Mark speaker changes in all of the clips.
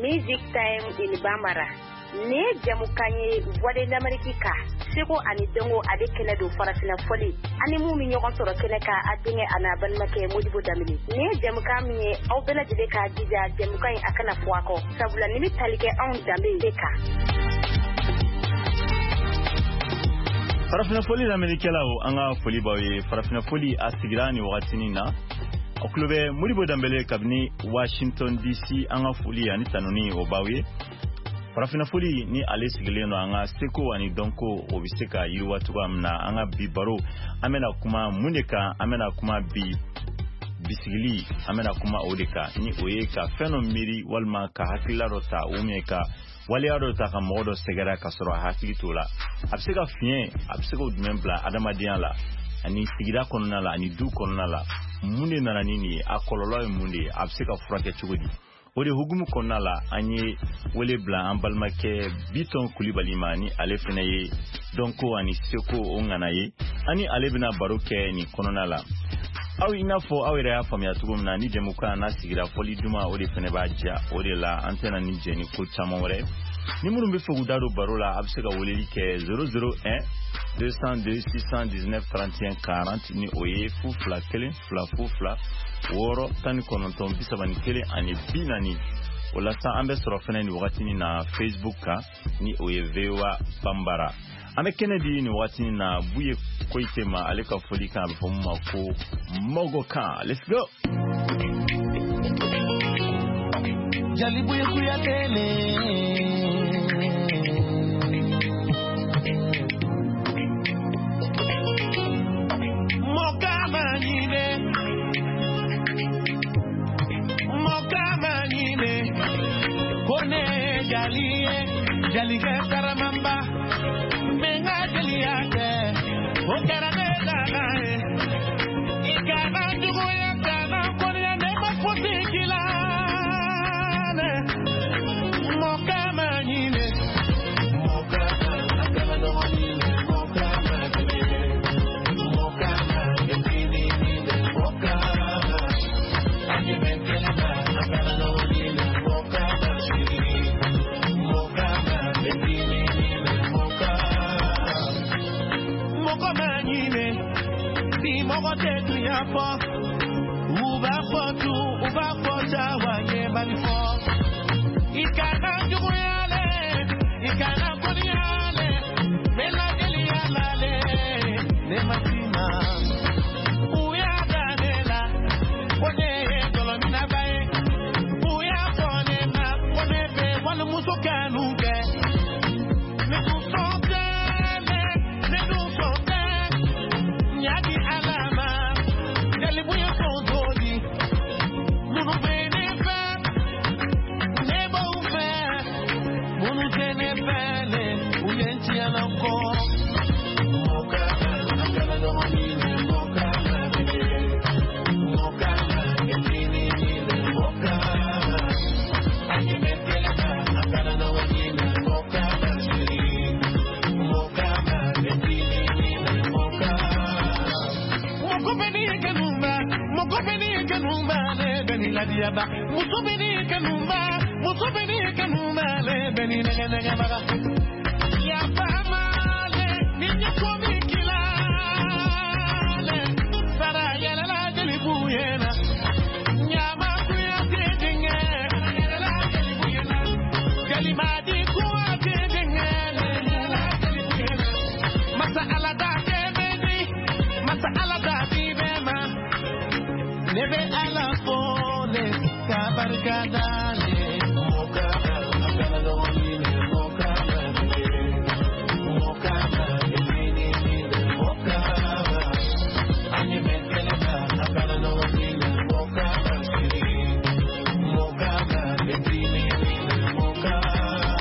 Speaker 1: Music Time in Bambara. Ne jamukanye voix d'Amérique seko ani dongo ade kele do farafina foli ani mu mi ñogon soro kele ka adinge ana ban make Modibo Damini ne jamuka mi aw bela de ka dija jamuka akana fuako sabula ni mi talike on dambe deka
Speaker 2: farafina foli l'Amérique la o anga foli bawe farafina foli asigirani wakatini na oklobe Modibo Dambele kabni Washington DC anga foli ani tanoni o bawe farafina foli ni ale sigileno anga seko ani donko obiseka yiwatuga mna anga bibaro amena kuma muneka amena kuma bisigili amena kuma odeka ni oyeka fenomiri walma ka hakila rota umeka wali rota ka modo segara kasoro hakili tola abseka fien abseka udmembla adamadian la ani sigira konona la ani du konona la munde nana nini akololo munde abseka furake chugodi ode hugumu konala anye wele bla ambalmake biton kulibali mani alefene ye donko ani seko ongana ye ani alebina baroke ni kononala aw inafo awere ya famia tugumna ni jemuka na sigira foli duma ode fene baja ode la antena ni jeni ko chamore ni murumbe fogu dado barola absega woleli ke 001 202 619 31 40 ni oye fufla kele fla woro tani kononton bisabani kele ani binani wala sa ambe sorofene ni wakati na Facebook ka ni oye vewa Bambara ame Kennedy ni wakati na buye koitema aleka folika bifomuma ko mogo ka. Let's go.
Speaker 3: Jali buye kuya tele Jaliga karamamba menga jaliake okarabela nae ikana dugoya kana konya nema potikila mokama nyine mokama akana no nyine mokama nyine mokama nyine mokama anyemekela akana no nyine mokama Mogo te tu ya po uba potu uba pota wanye banifo ikana juguyale ikana konyale bela eliale ne matima uya danela kone dolomina bae uya kone na kone be wala musokanu ke ne kusonte ne kusonte nyadi Diaba musubini kanuma le beni nega baga ya pamale ninya komikila le sara yala la delibuyena nyama kuya tedinge la delibuyena kalimadi kuwa tedinge la delibuyena masa ala da kebeni masa ala da bibema nebe ala Kabargadale mokama akana no nyine mokama ni mokama anyemekele akana no nyine mokama ni mokama ni mokama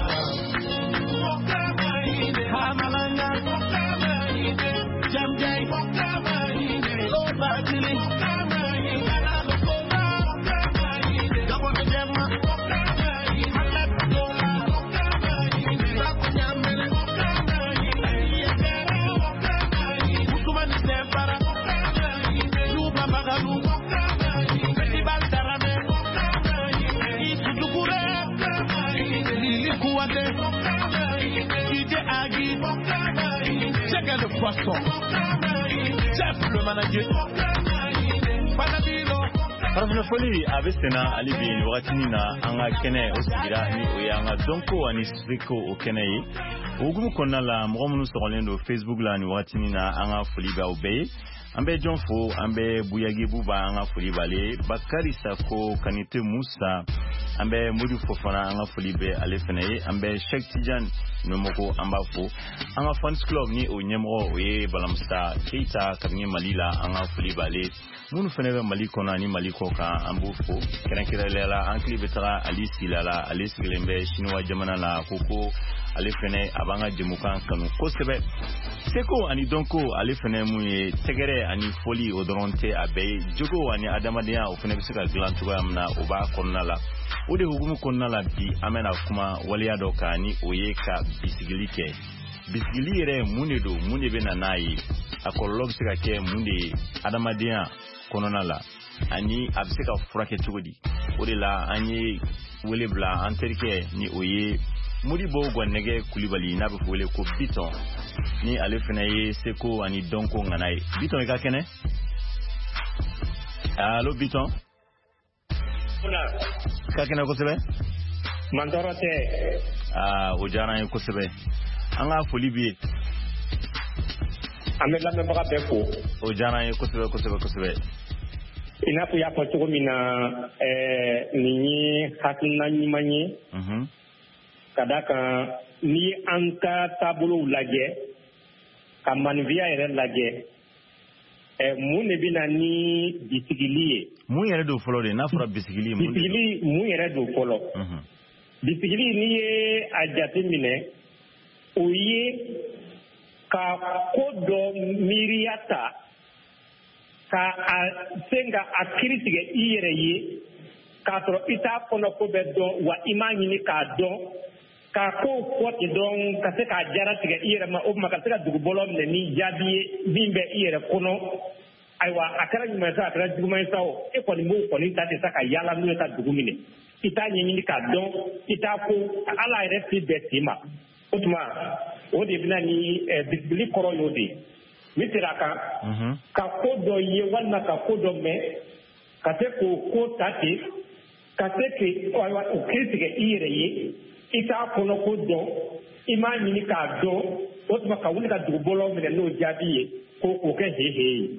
Speaker 3: Kante, DJ Agi, check out the poisson, chef le manager, Panabilo.
Speaker 2: Farafina foli abesena alibi wakati na anga kene osigira ni oyanga donko ani siko okene ogumu konna la mugomunu sokolendo Facebook la ni wakati na anga foli ba obey ambe jonfo ambe buyagi buba anga foli bale bakari sako kanite musa ambe mudi fofana anga foli be alefene ambe Sheikh Tijan nomoko ambafo anga fans club ni onyemo oye balamsta keita kabni malila anga foli bale munu fenebe maliko na ni maliko ka ambufo kenakirelela ankli betara alisi lala alisi lembe shinwa jamana la koko alefene abanga jemukan kanu kosebe seko ani donko alefene muye tegere ani foli odoronte abe jogo ani adamadia ofene bisika glantuga amna oba konnala ode hugumu konnala bi amena kuma waliado ka ni oyeka bisigilike bisigilire munedo munebe na nayi akollo bisika ke munde adamadia kononala ani abisika furake tugudi odela ani welebla anterike ni oye mudi bogo nege kulibali na befole ko biton ni alefena ye seko ani donko nganai biton ka kene allo biton ka kene ko sebe
Speaker 4: mandorote
Speaker 2: ojana ko sebe anga folibi
Speaker 4: amela me baga beko
Speaker 2: ojana ko sebe
Speaker 4: ina fu ya foto mina ni hakina ni manye kadaka ni anka tabulu lage kamanvia ere lage mu ne bina ni bisigili
Speaker 2: mu yere do folode na fura bisigili
Speaker 4: mu yere do folo bisigili ni ajati mine oye ka kodo miriata ka senga akirisige iyere ye ka tro ita kono ko bedo wa imani ni ka do ka ko kwoti don ka se ka jara tige iyere ma o ma ka se ka dugu bolom ne ni jabi bimbe iyere kono aiwa akara ni ma sa akara dugu ma sa o e ko ni mo ko ni ta te sa ka yala nu ta dugu mine ita nyi ni ka don ita ko ala ire fi betima otuma o de bina ni bisbili koro yodi mitiraka ka kodo ye wala ka kodo me ka te ko tate ka te ke o kritige ire ye ita kono kodo imani ni ka do otuma ka wuli ka dubolo me no jabi ko ke hehe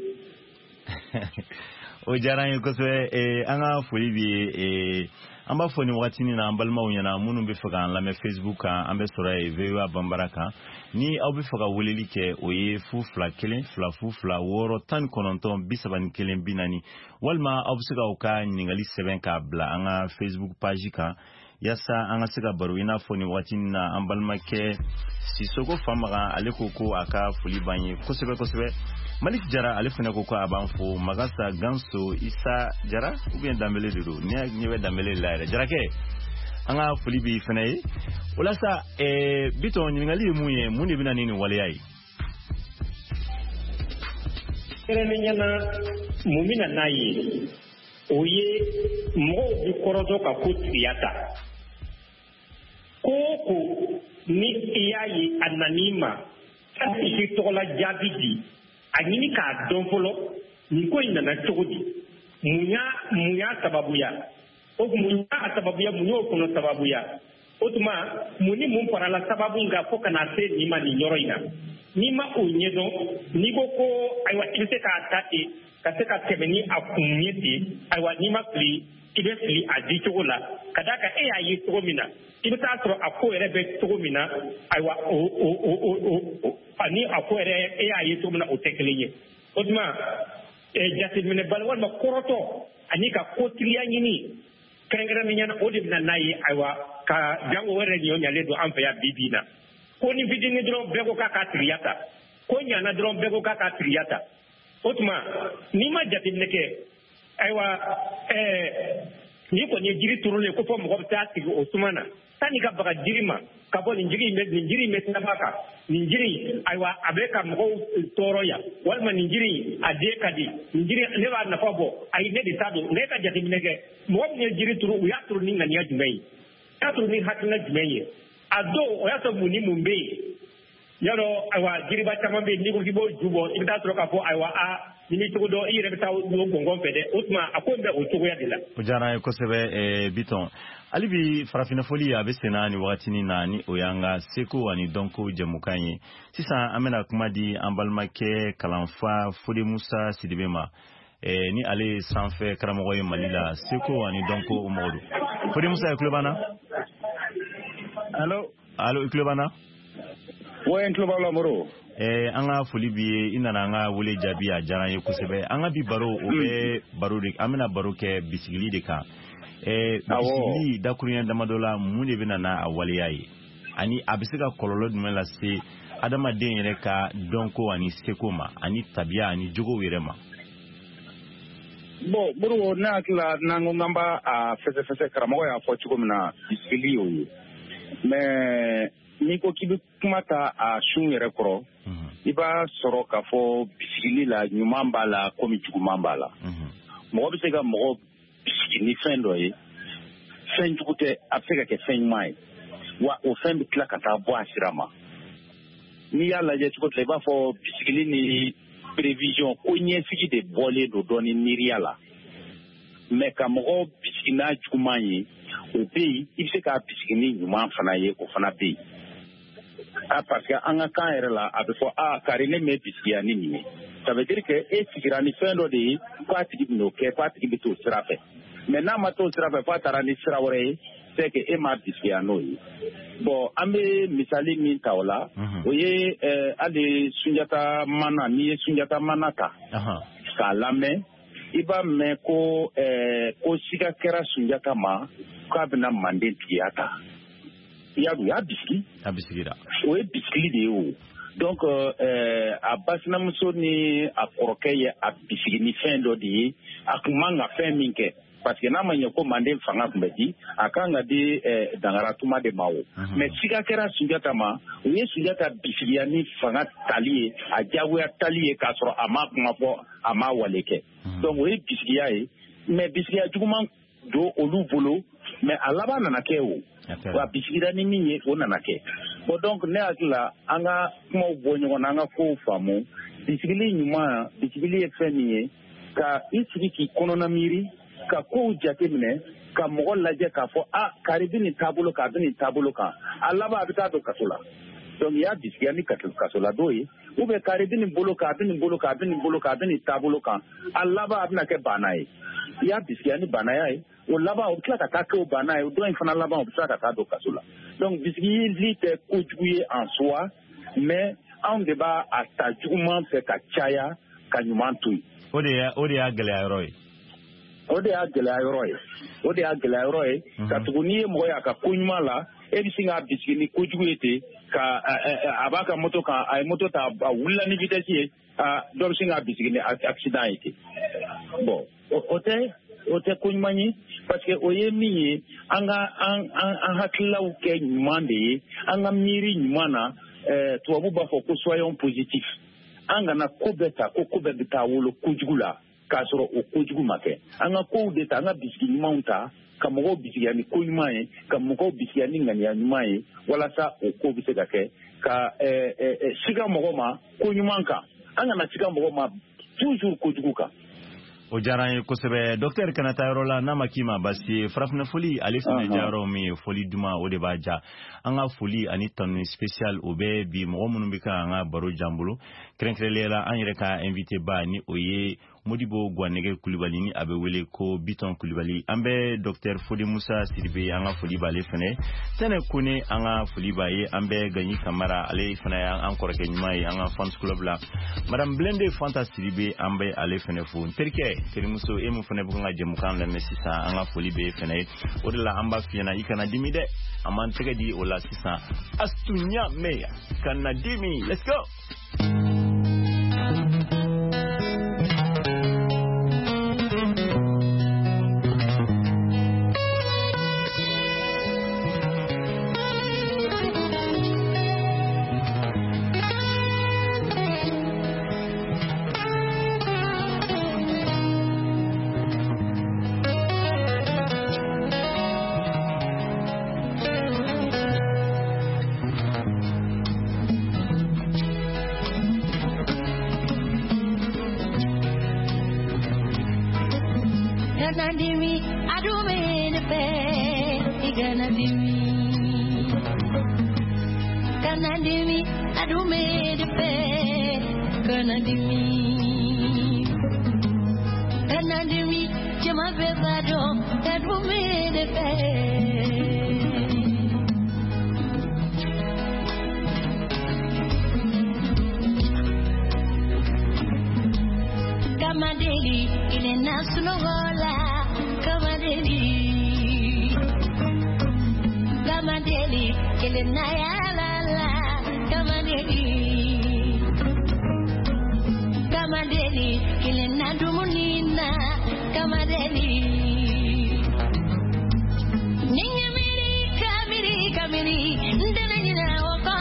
Speaker 2: o jaran ko so anga folibi amba foni watini na ambalma unyana munu be faga la me Facebook ambe sora vewa bambaraka ni obi faga welelike oye fufla kelen fla woro tan kononton bisaban kelen binani walma obsuga uka ningali 7 ka bla anga Facebook page ka yasa anga siga baru ina foni watini na ambalma ke sisoko famaga alekoko aka fuli banye kosebe Malik Jara alifuna koko abanfo magasa ganso isa Jara ubien dambele dudu nyewe dambele laire Jara ke anga fulibi fenaye wala sa bito nyingali muye muni bina nini wale yai
Speaker 4: kere nyana mumina nayi oye mo bi korodo ka kutriyata koko ni iyayi ananima isi tola jabidi anyini ka don folo ni ko ina na chogodi munya sababuya o munya sababuya munyo kono sababuya otuma muni mun parala sababu nga ko kana se ni ma ni nyoro ina ni ma onyedo ni ko aywa ilse ka tate ka se ka kemeni akunyeti aywa ni ma fli ibe fli adi chogola kadaka ayi togomina ibe ta tro akore be togomina aywa ani akwere ayi togomina o teklenye odma jati mine balwal ma koroto ani ka kotriya nyini kengera minyana odi na nayi aywa ka jango were nyo nyale do amfa ya bibina ko ni bidini dro bego ka triyata ko nyana dro bego ka triyata otuma ni ma jati neke aywa ni ko ni jiri turule ko fo mo ko ta tigi osumana tani ka baga jirima ka bo ni jiri me tabaka ni jiri aywa abeka mo toro ya walma ni jiri adeka di ni jiri ne ba na fabo ay ne di tado ne ka jati neke mo ni jiri turu ya turu ni ngani ya jumai ya turu ni hakna jumai ado o ya so muni mumbe yaro aywa jiriba chama be ni ko gibo jubo ibda tro ka fo aywa a ni to do ire beta do gongon fede utma akombe o to ya dila
Speaker 2: o jara ko sebe biton alibi farafina foli abe senani watini nani oyanga seko ani donko jamukanye sisa amena kumadi ambalmake kalanfa fodi Musa Sidibema ni ale sanfɛ karamɔgɔ ye Mali la seko ani donko umodu fodi Musa Klubana allo Klubana
Speaker 5: ouais Klubana moro
Speaker 2: an ka foli bi inana an ka wele jaabi a diyara ye kosɛbɛ an ka bi baro o bɛ baro de an bɛna baro kɛ bisigili de kan bisigili dakuruɲɛ damadɔ la mun de bɛna n'a waleya ye ani a bɛ se ka kɔlɔlɔ jumɛn lase adamaden yɛrɛ ka dɔnko ani seko ma ani tabiya ani jogow yɛrɛ ma.
Speaker 5: Bon moro ne hakilila n'an ko k'an b'a fɛsɛfɛsɛ karamɔgɔ y'a fɔ cogo min na bisigili y'o ye mais n'i ko k'i bɛ kuma ta a sun yɛrɛ kɔrɔ i b'a sɔrɔ k'a fɔ bisigili la ɲuman b'a la komi juguman b'a la mɔgɔ bɛ se ka mɔgɔ bisigi ni fɛn dɔ ye fɛn jugu tɛ a bɛ se ka kɛ fɛn ɲuman ye wa o fɛn bɛ tila ka taa bɔ a sira ma n'i y'a lajɛ cogo tila i b'a fɔ bisigili ni prévision ko ɲɛsigi de bɔlen don dɔɔni miiriya la mais ka mɔgɔ bisigi n'a juguman ye o bɛ yen i bɛ se k'a bisigi ni ɲuman fana ye o fana bɛ yen parce que an ka kan yɛrɛ la a bɛ fɔ kari ne mɛ bisigiya ni nin ye ça veut dire que e sigira ni fɛn dɔ de ye k'a tigi bɛ n'o kɛ k'a tigi bɛ t'o sira fɛ mais n'a ma t'o sira fɛ f'a taara ni sira wɛrɛ ye c'est que e m'a bisigiya n'o ye bon an bɛ misali min ta o la o ye hali Sunjata Mana n'i ye Sunjata Mana ta k'a lamɛn i b'a mɛn ko siga kɛra Sunjata ma k'a bɛna Manden tigiya ta i y'a dɔn u y'a bisigi
Speaker 2: a bisigira
Speaker 5: o ye bisigili de ye o donc a ba sinamuso ni a kɔrɔkɛ ye a bisigi ni fɛn dɔ de ye a kun man ka fɛn min kɛ parce que n'a ma ɲɛ ko Manden fanga tun bɛ di a kan ka di Dankaratuma de ma o mais siga kɛra Sunjata ma o ye Sunjata bisigiya ni fanga tali ye a diyagoya tali ye k'a sɔrɔ a ma kuma fɔ a ma wale kɛ donc o ye bisigiya ye mais bisigiya juguman don olu bolo mais a laban nana kɛ o wa bisigira ni min ye o nana kɛ bon donc ne hakili la an ka kumaw bɔ ɲɔgɔn na an ka kow faamu bisigili ɲuman bisigili ye fɛn min ye ka i sigi k'i kɔnɔna miiri ka kow jate minɛ ka mɔgɔ lajɛ k'a fɔ kari bɛ nin taabolo kan a bɛ nin taabolo kan a laban a bɛ taa don kaso la donc i y'a bisigiya ni kasoladon ye ou bien kari bɛ nin bolo kan a bɛ nin bolo kan a bɛ nin bolo kan a bɛ nin taabolo kan a laban a bɛna kɛ bana ye i y'a bisigiya ni banaya ye o laban o bɛ tila ka taa kɛ o bana ye o dɔ in fana laban o bɛ tila ka taa don kaso la donc bisigili tɛ kojugu ye en soi mais anw de b'a ta juguman fɛ ka caya ka ɲuman to yen
Speaker 2: o de y'a gɛlɛya yɔrɔ ye
Speaker 5: o de y'a gɛlɛya yɔrɔ ye ka tugu n'i ye mɔgɔ ye a ka ko ɲuman la e bɛ sin k'a bisigi ni kojugu ye ten ka a b'a ka moto kan a ye moto ta a wulila ni vitesse ye dɔ bɛ sin k'a bisigi ni accident ye ten bon o tɛ ko ɲuman ye parce que o ye min ye an hakililaw kɛ ɲuman de ye an ka miiri ɲuman na tubabu b'a fɔ ko soyons positif an kana ko bɛɛ ta ko bɛɛ bɛ taa wolo kojugu la k'a sɔrɔ o kojugu ma kɛ an ka kow de ta an ka bisigi ɲumanw ta ka mɔgɔw bisigiya ni ko ɲuman ye ka mɔgɔw bisigiya ni ŋaniya ɲuman ye walasa o ko bɛ se ka kɛ ka siga mɔgɔ ma ko ɲuman kan an kana siga mɔgɔ ma toujours kojugu kan
Speaker 2: o diyara n ye kosɛbɛ docteur kana taa yɔrɔ la n'a ma k'i ma basi farafina foli ale fana jayɔrɔ min ye foli duman o de b'a ja an ka foli ani tanu spécial o bɛ bi mɔgɔ minnu bɛ ka an ka baro jan bolo kɛrɛnkɛrɛnnenya la an yɛrɛ ka invité ba ni o ye Modibo Gwanege Kulibali ni a bɛ wele ko Biton Kulibali an bɛ docteur Fodi Musa Sidibe an ka foli b'ale fana Sɛnɛ Kone an ka foli b'a ye an bɛ Gagny Kamara ale fana y'an kɔrɔkɛ ɲuman ye an ka fans club la Madame Blende Fanta Sidibe an bɛ ale fana fo n terikɛ terimuso e mun fana bɛ kan ka jɛmukan lamɛn sisan an ka foli bɛ fana ye o de la an b'a f'i ɲɛna i kana dimi dɛ an b'an tɛgɛ di o la sisan Astunya Meya kana dimi let's go
Speaker 6: Kanadimi, adume de pe. Kanadimi, jama bebado, adume de pe. Kamadeli, ile nasunogola, kamadeli. Kamadeli, ile nayala, kamadeli. Kamadeli, ile nadumunina, kamadeli. Ningamiri, kamiri, ndenanyina waka.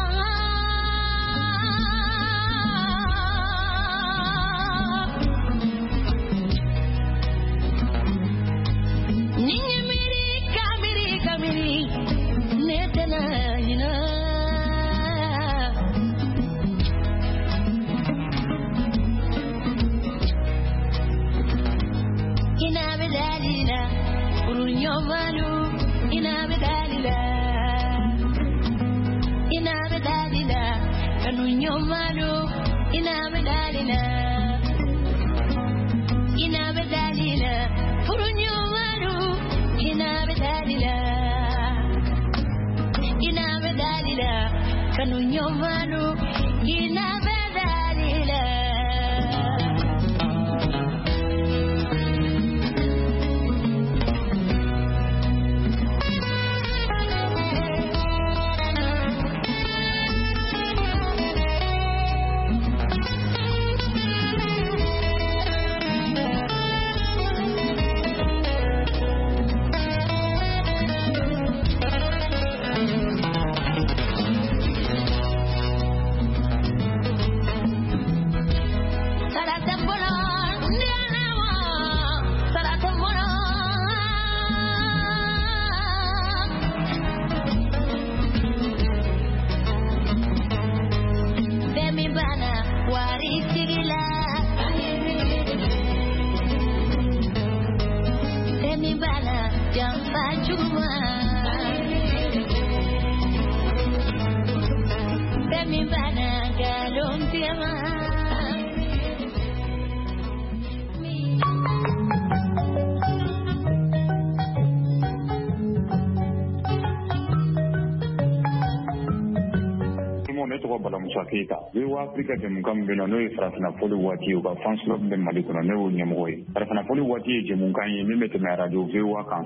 Speaker 5: Afrika Jamukan beno no Farafina Foli wati uba Fanslo be Malikono ne wo nyemoy Farafina Foli wati Jamukan yi mimete na radio VOA kan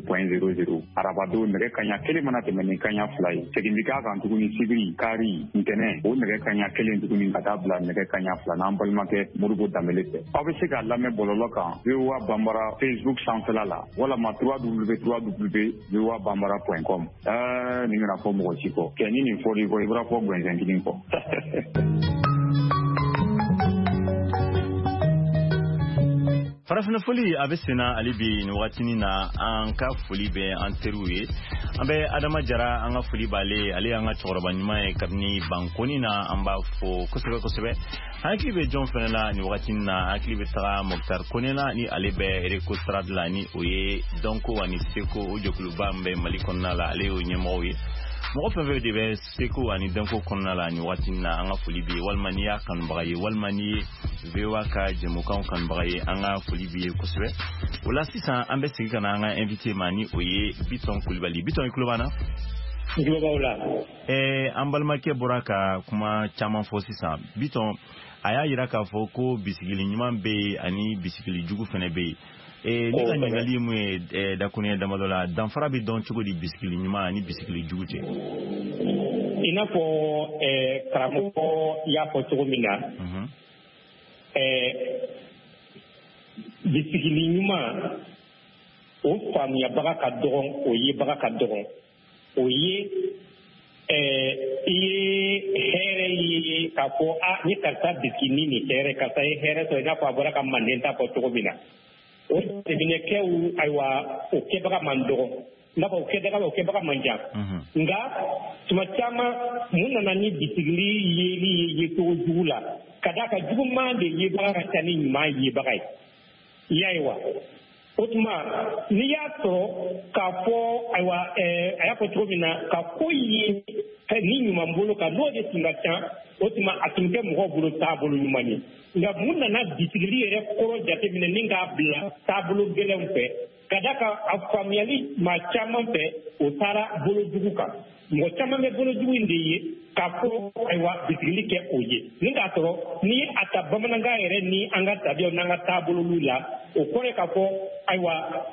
Speaker 5: 102.00 arabado nege kanya kele mana temeni kanya fly segindika kan tuguni sigri kari intene o nege kanya kele tuguni katabla nege kanya fly nambal make murugo damelete obese ka lame bololo kan VOA Bambara Facebook sanfela wala ma www.bambara.com ni ngana ko mo chiko keni ni fori ko ibra ko gwenzen kidinko
Speaker 2: Farafina Foli abesena alibi ni watini na anka foli be anteruye ambe Adama Jara anga foli bale ale anga choroba nyuma kabni bankoni na amba fo kosebe hakli be John Fenela ni watini na hakli be Tara Mokhtar Konela ni alebe Eriko Stradla ni oye donko wani seko ujokuluba mbe malikonna la ale onyemoye mo fa ve de seko ani donko konna la ni watini na anga foli be walmaniya kan bagaye walmani vewa ka Jamukan kan bagaye anga foli be kosebe wala sisa ambe sigi kana anga invité mani oye Biton Kulibali Biton Kulubana ambalmake boraka kuma chama fo sisa Biton aya yira ka fo ko bisigili nyuma be ani bisigili jugu fene be ni ka ngali mu da kunya da madola dan fara bi don chugo di bisigili nyuma ani bisigili jugu te
Speaker 4: ina fo karamo ya fo chugo mina bisigili nyuma o fami ya baga ka dogon o ye baga ka dogon o ye here yi ka fo ni karta bisigini ni here karta here to ina fo abora ka mandenta fo chugo mina o tebine kewu aywa o kebaga mandogo na ko kebaga manja nga tuma chama munana ni bisigili yeli to jula kada ka juguma de yebaga tani ma yebaga yaiwa o tuma n'i y'a sɔrɔ k'a fɔ ayiwa a y'a fɔ cogo min na ka ko ye ni ɲuman bolo kan n'o de tun ka ca o tuma a tun tɛ mɔgɔw bolo taabolo ɲuman ye nka mun nana bisigili yɛrɛ kɔrɔ jateminɛ ni k'a bila taabolo gɛlɛnw fɛ ka da kan a faamuyali maa caman fɛ o taara bolojugu kan mɔgɔ caman bɛ bolojugu in de ye k'a fɔ ayiwa bisigili kɛ o ye ni k'a sɔrɔ ni a ta bamanankan yɛrɛ ni an ka tabiyaw n'an ka taabolow la o kɔrɔ k'a fɔ ayiwa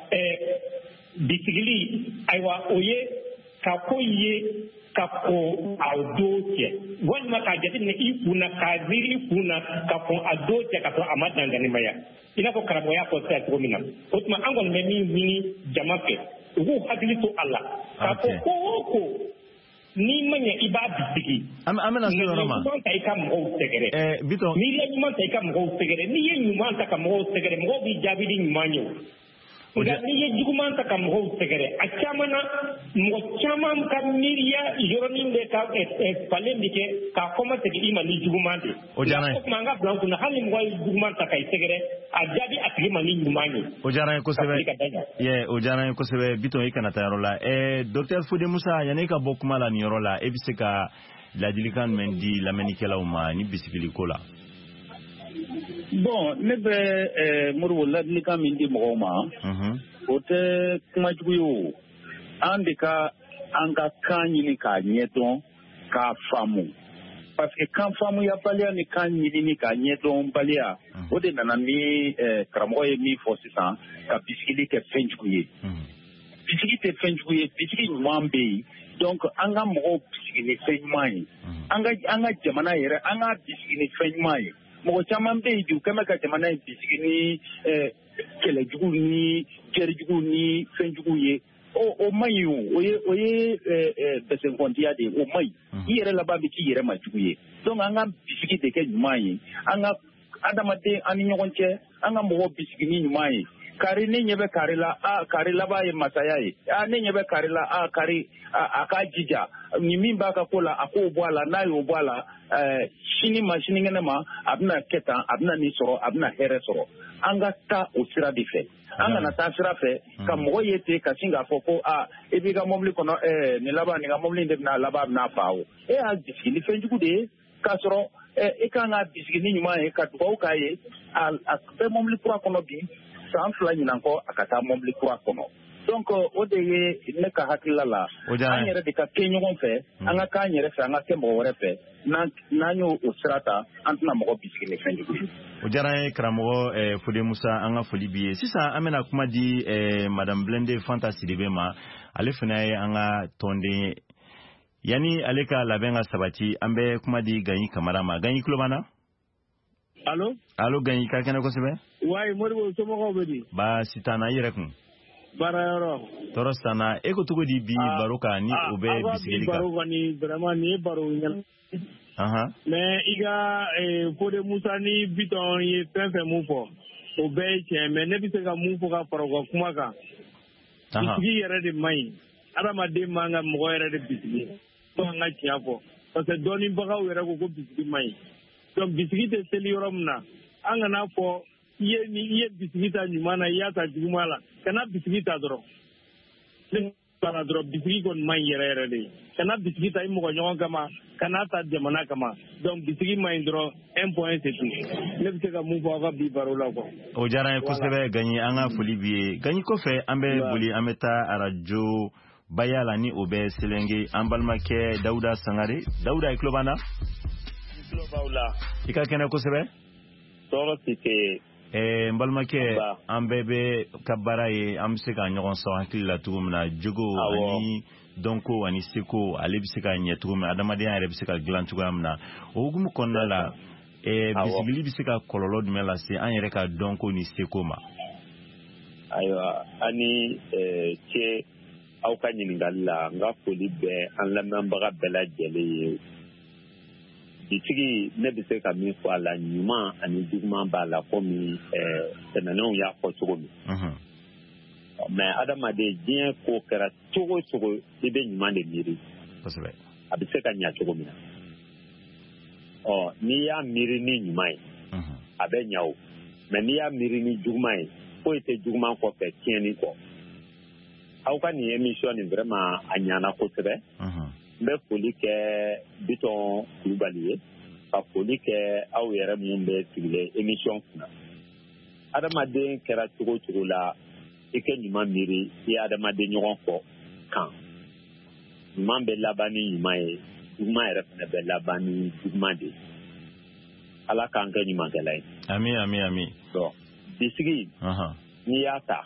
Speaker 4: bisigili ayiwa o ye ka ko ye ka ko a do cɛ walima k'a jateminɛ i kunna k'a miiri i kunna ka fɔ a do cɛ ka sɔrɔ a ma danganimaya i n'a fɔ karamɔgɔ y'a fɔ sisan cogo min na o tuma an kɔni bɛ min ɲini jama fɛ u k'u hakili to a la k'a fɔ ko o ko n'i ma ɲɛ i b'a bisigi
Speaker 2: an bɛna se yɔrɔ ma
Speaker 4: ɲuman ta i ka mɔgɔw sɛgɛrɛ
Speaker 2: Bitɔn
Speaker 4: n'i ye ɲuman ta i ka mɔgɔw sɛgɛrɛ n'i ye ɲuman ta ka mɔgɔw sɛgɛrɛ mɔgɔw b'i jaabi ni ɲuman ye o nka n'i ye juguman ta ka mɔgɔw sɛgɛrɛ a caman na mɔgɔ caman ka miiriya yɔrɔnin bɛ ka falen bɛ kɛ k'a kɔma segin i ma ni juguman de
Speaker 2: o diyara n ye
Speaker 4: o tuma an ka bila an kunna hali ni mɔgɔ ye juguman ta ka i sɛgɛrɛ a jaabi a tigi ma ni ɲuman ye
Speaker 2: o diyara n ye kosɛbɛ o diyara n ye kosɛbɛ Bitɔn i kana taa yɔrɔ la Dr Fode Musa yanni ka bɔ kuma la nin yɔrɔ la e bɛ se ka ladilikan jumɛn di lamɛnnikɛlaw ma ni bisigiliko la
Speaker 5: Bon, ne bɛ Modibo ladilikan min di mɔgɔw ma o tɛ kuma jugu ye o an de ka an ka kan ɲini k'a ɲɛdɔn k'a faamu parce que kan faamuyabaliya ni kan ɲinini k'a ɲɛdɔn baliya o de nana ni karamɔgɔ ye min fɔ sisan ka bisigili kɛ fɛn jugu ye bisigi tɛ fɛn jugu ye bisigi ɲuman bɛ yen donc an ka mɔgɔw bisigi ni fɛn ɲuman ye an ka jamana yɛrɛ an ka bisigi ni fɛn ɲuman ye mɔgɔ caman bɛ yen bi u kɛn bɛ ka jamana in bisigi ni kɛlɛjugu ni jɛrijugu ni fɛnjugu ye o man ɲi o ye bɛsɛnkɔntiya de ye o man ɲi i yɛrɛ laban bɛ k'i yɛrɛ ma jugu ye donc an ka bisigi de kɛ ɲuman ye an ka adamaden an ni ɲɔgɔn cɛ an ka mɔgɔw bisigi ni ɲuman ye kari ne ɲɛ bɛ kari la kari laban ye masaya ye ne ɲɛ bɛ kari la kari a k'a jija nin min b'a ka ko la a k'o bɔ a la n'a y'o bɔ a la sini ma sinikɛnɛ ma a bɛna kɛ tan a bɛna nin sɔrɔ a bɛna hɛrɛ sɔrɔ an ka taa o sira de fɛ an kana taa sira fɛ ka mɔgɔ ye ten ka sin k'a fɔ ko e b'i ka mɔbili kɔnɔ nin laban nin ka mɔbili de bɛna laban bɛna fa o e y'a bisigi ni fɛnjugu de ye k'a sɔrɔ e kan ka bisigi ni ɲuman ye ka dugawu k'a ye a bɛ mɔbili kura kɔnɔ bi san 2 ɲinan kɔ a ka taa mɔbili kura kɔnɔ donc o de ye ne ka hakilila la an yɛrɛ de ka kɛ ɲɔgɔn fɛ an ka k'an yɛrɛ fɛ an ka kɛ mɔgɔ wɛrɛ fɛ n'an y'o sira ta an tɛna mɔgɔ bisigi ni fɛn jugu ye
Speaker 2: o diyara n ye karamɔgɔ Fode Musa an ka foli b'i ye sisan an bɛna kuma di madame Blende Fanta Sidibe ma ale fana ye an ka tɔnden ye yanni ale ka labɛn ka sabati an bɛ kuma di Gaɲi Kamara ma Gaɲi tulo b'an na allo Gaɲi ka kɛnɛ kosɛbɛ
Speaker 7: wayi Modibo somɔgɔw bɛ di
Speaker 2: baasi t'an na i yɛrɛ kun
Speaker 7: baara yɔrɔ
Speaker 2: tɔɔrɔ sanna e ko cogo di bi baro kan ni o bɛ bisigili kan
Speaker 7: baro kɔni vraiment nin ye baro ɲɛna mais i ka Fode Musa ni Bitɔn ye fɛn fɛn mun fɔ o bɛɛ ye tiɲɛ mais ne bɛ se ka mun fɔ ka fara u ka kuma kan bisigi yɛrɛ de man ɲi adamaden man ka mɔgɔ yɛrɛ de bisigi fo an ka tiɲɛ fɔ parce que dɔnnibagaw yɛrɛ ko bisigi man ɲi donc bisigi tɛ seli yɔrɔ min na an kana fɔ i ye bisigi ta ɲuman na i y'a ta juguman la kana bisigi ta dɔrɔn ne bana dɔrɔn bisigi kɔni man ɲi yɛrɛ yɛrɛ de kana bisigi ta i mɔgɔ ɲɔgɔn kama kana ta jamana kama donc bisigi man ɲi dɔrɔn 1 point c'est tout ne bɛ se ka mun fɔ aw ka bi baro la quoi
Speaker 2: o diyara n ye kosɛbɛ Gaɲi an ka foli b'i ye Gaɲi kɔfɛ an bɛ boli an bɛ taa arajo Baya la ni o bɛ Selenge an balimakɛ Dawuda Sangare Dawuda i tulo b'an na i ka kɛnɛ kosɛbɛ
Speaker 8: tɔɔrɔ si tɛ
Speaker 2: n balimakɛ an bɛɛ bɛ ka baara ye an bɛ se ka ɲɔgɔn sɔn hakili la cogo min na jogo ani dɔnko ani seko ale bɛ se ka ɲɛ cogo min adamadenya yɛrɛ bɛ se ka dilan cogoya min na o hukumu kɔnɔna la bisigili bɛ se ka kɔlɔlɔ jumɛn lase an yɛrɛ ka dɔnko ni seko ma
Speaker 8: ayiwa ani cɛ aw ka ɲininkali la n ka foli bɛ an lamɛnbaga bɛɛ lajɛlen ye bitigi ne bɛ se ka min fɔ a la ɲuman ani juguman b'a la komi tɛmɛnenw y'a fɔ cogo min mais adamaden diɲɛ ko kɛra cogo cogo i bɛ ɲuman de miiri a bɛ se ka ɲɛ cogo min na n'i y'a miiri ni ɲuman ye a bɛ ɲɛ o mais n'i y'a miiri ni juguman ye foyi tɛ juguman kɔfɛ tiɲɛni kɔ aw ka nin émission nin vraiment a ɲana kosɛbɛ n bɛ foli kɛ Biton Kulubali ye ka foli kɛ aw yɛrɛ mun bɛ sigilen émission kunna adamaden kɛra cogo cogo la i kɛ ɲuman miiri i ye adamaden ɲɔgɔn fɔ kan ɲuman bɛ laban ni ɲuman ye juguman yɛrɛ fana bɛ laban ni juguman de ala k'an kɛ ɲumankɛla ye
Speaker 2: amin amin amin
Speaker 8: donc bisigi n'i y'a ta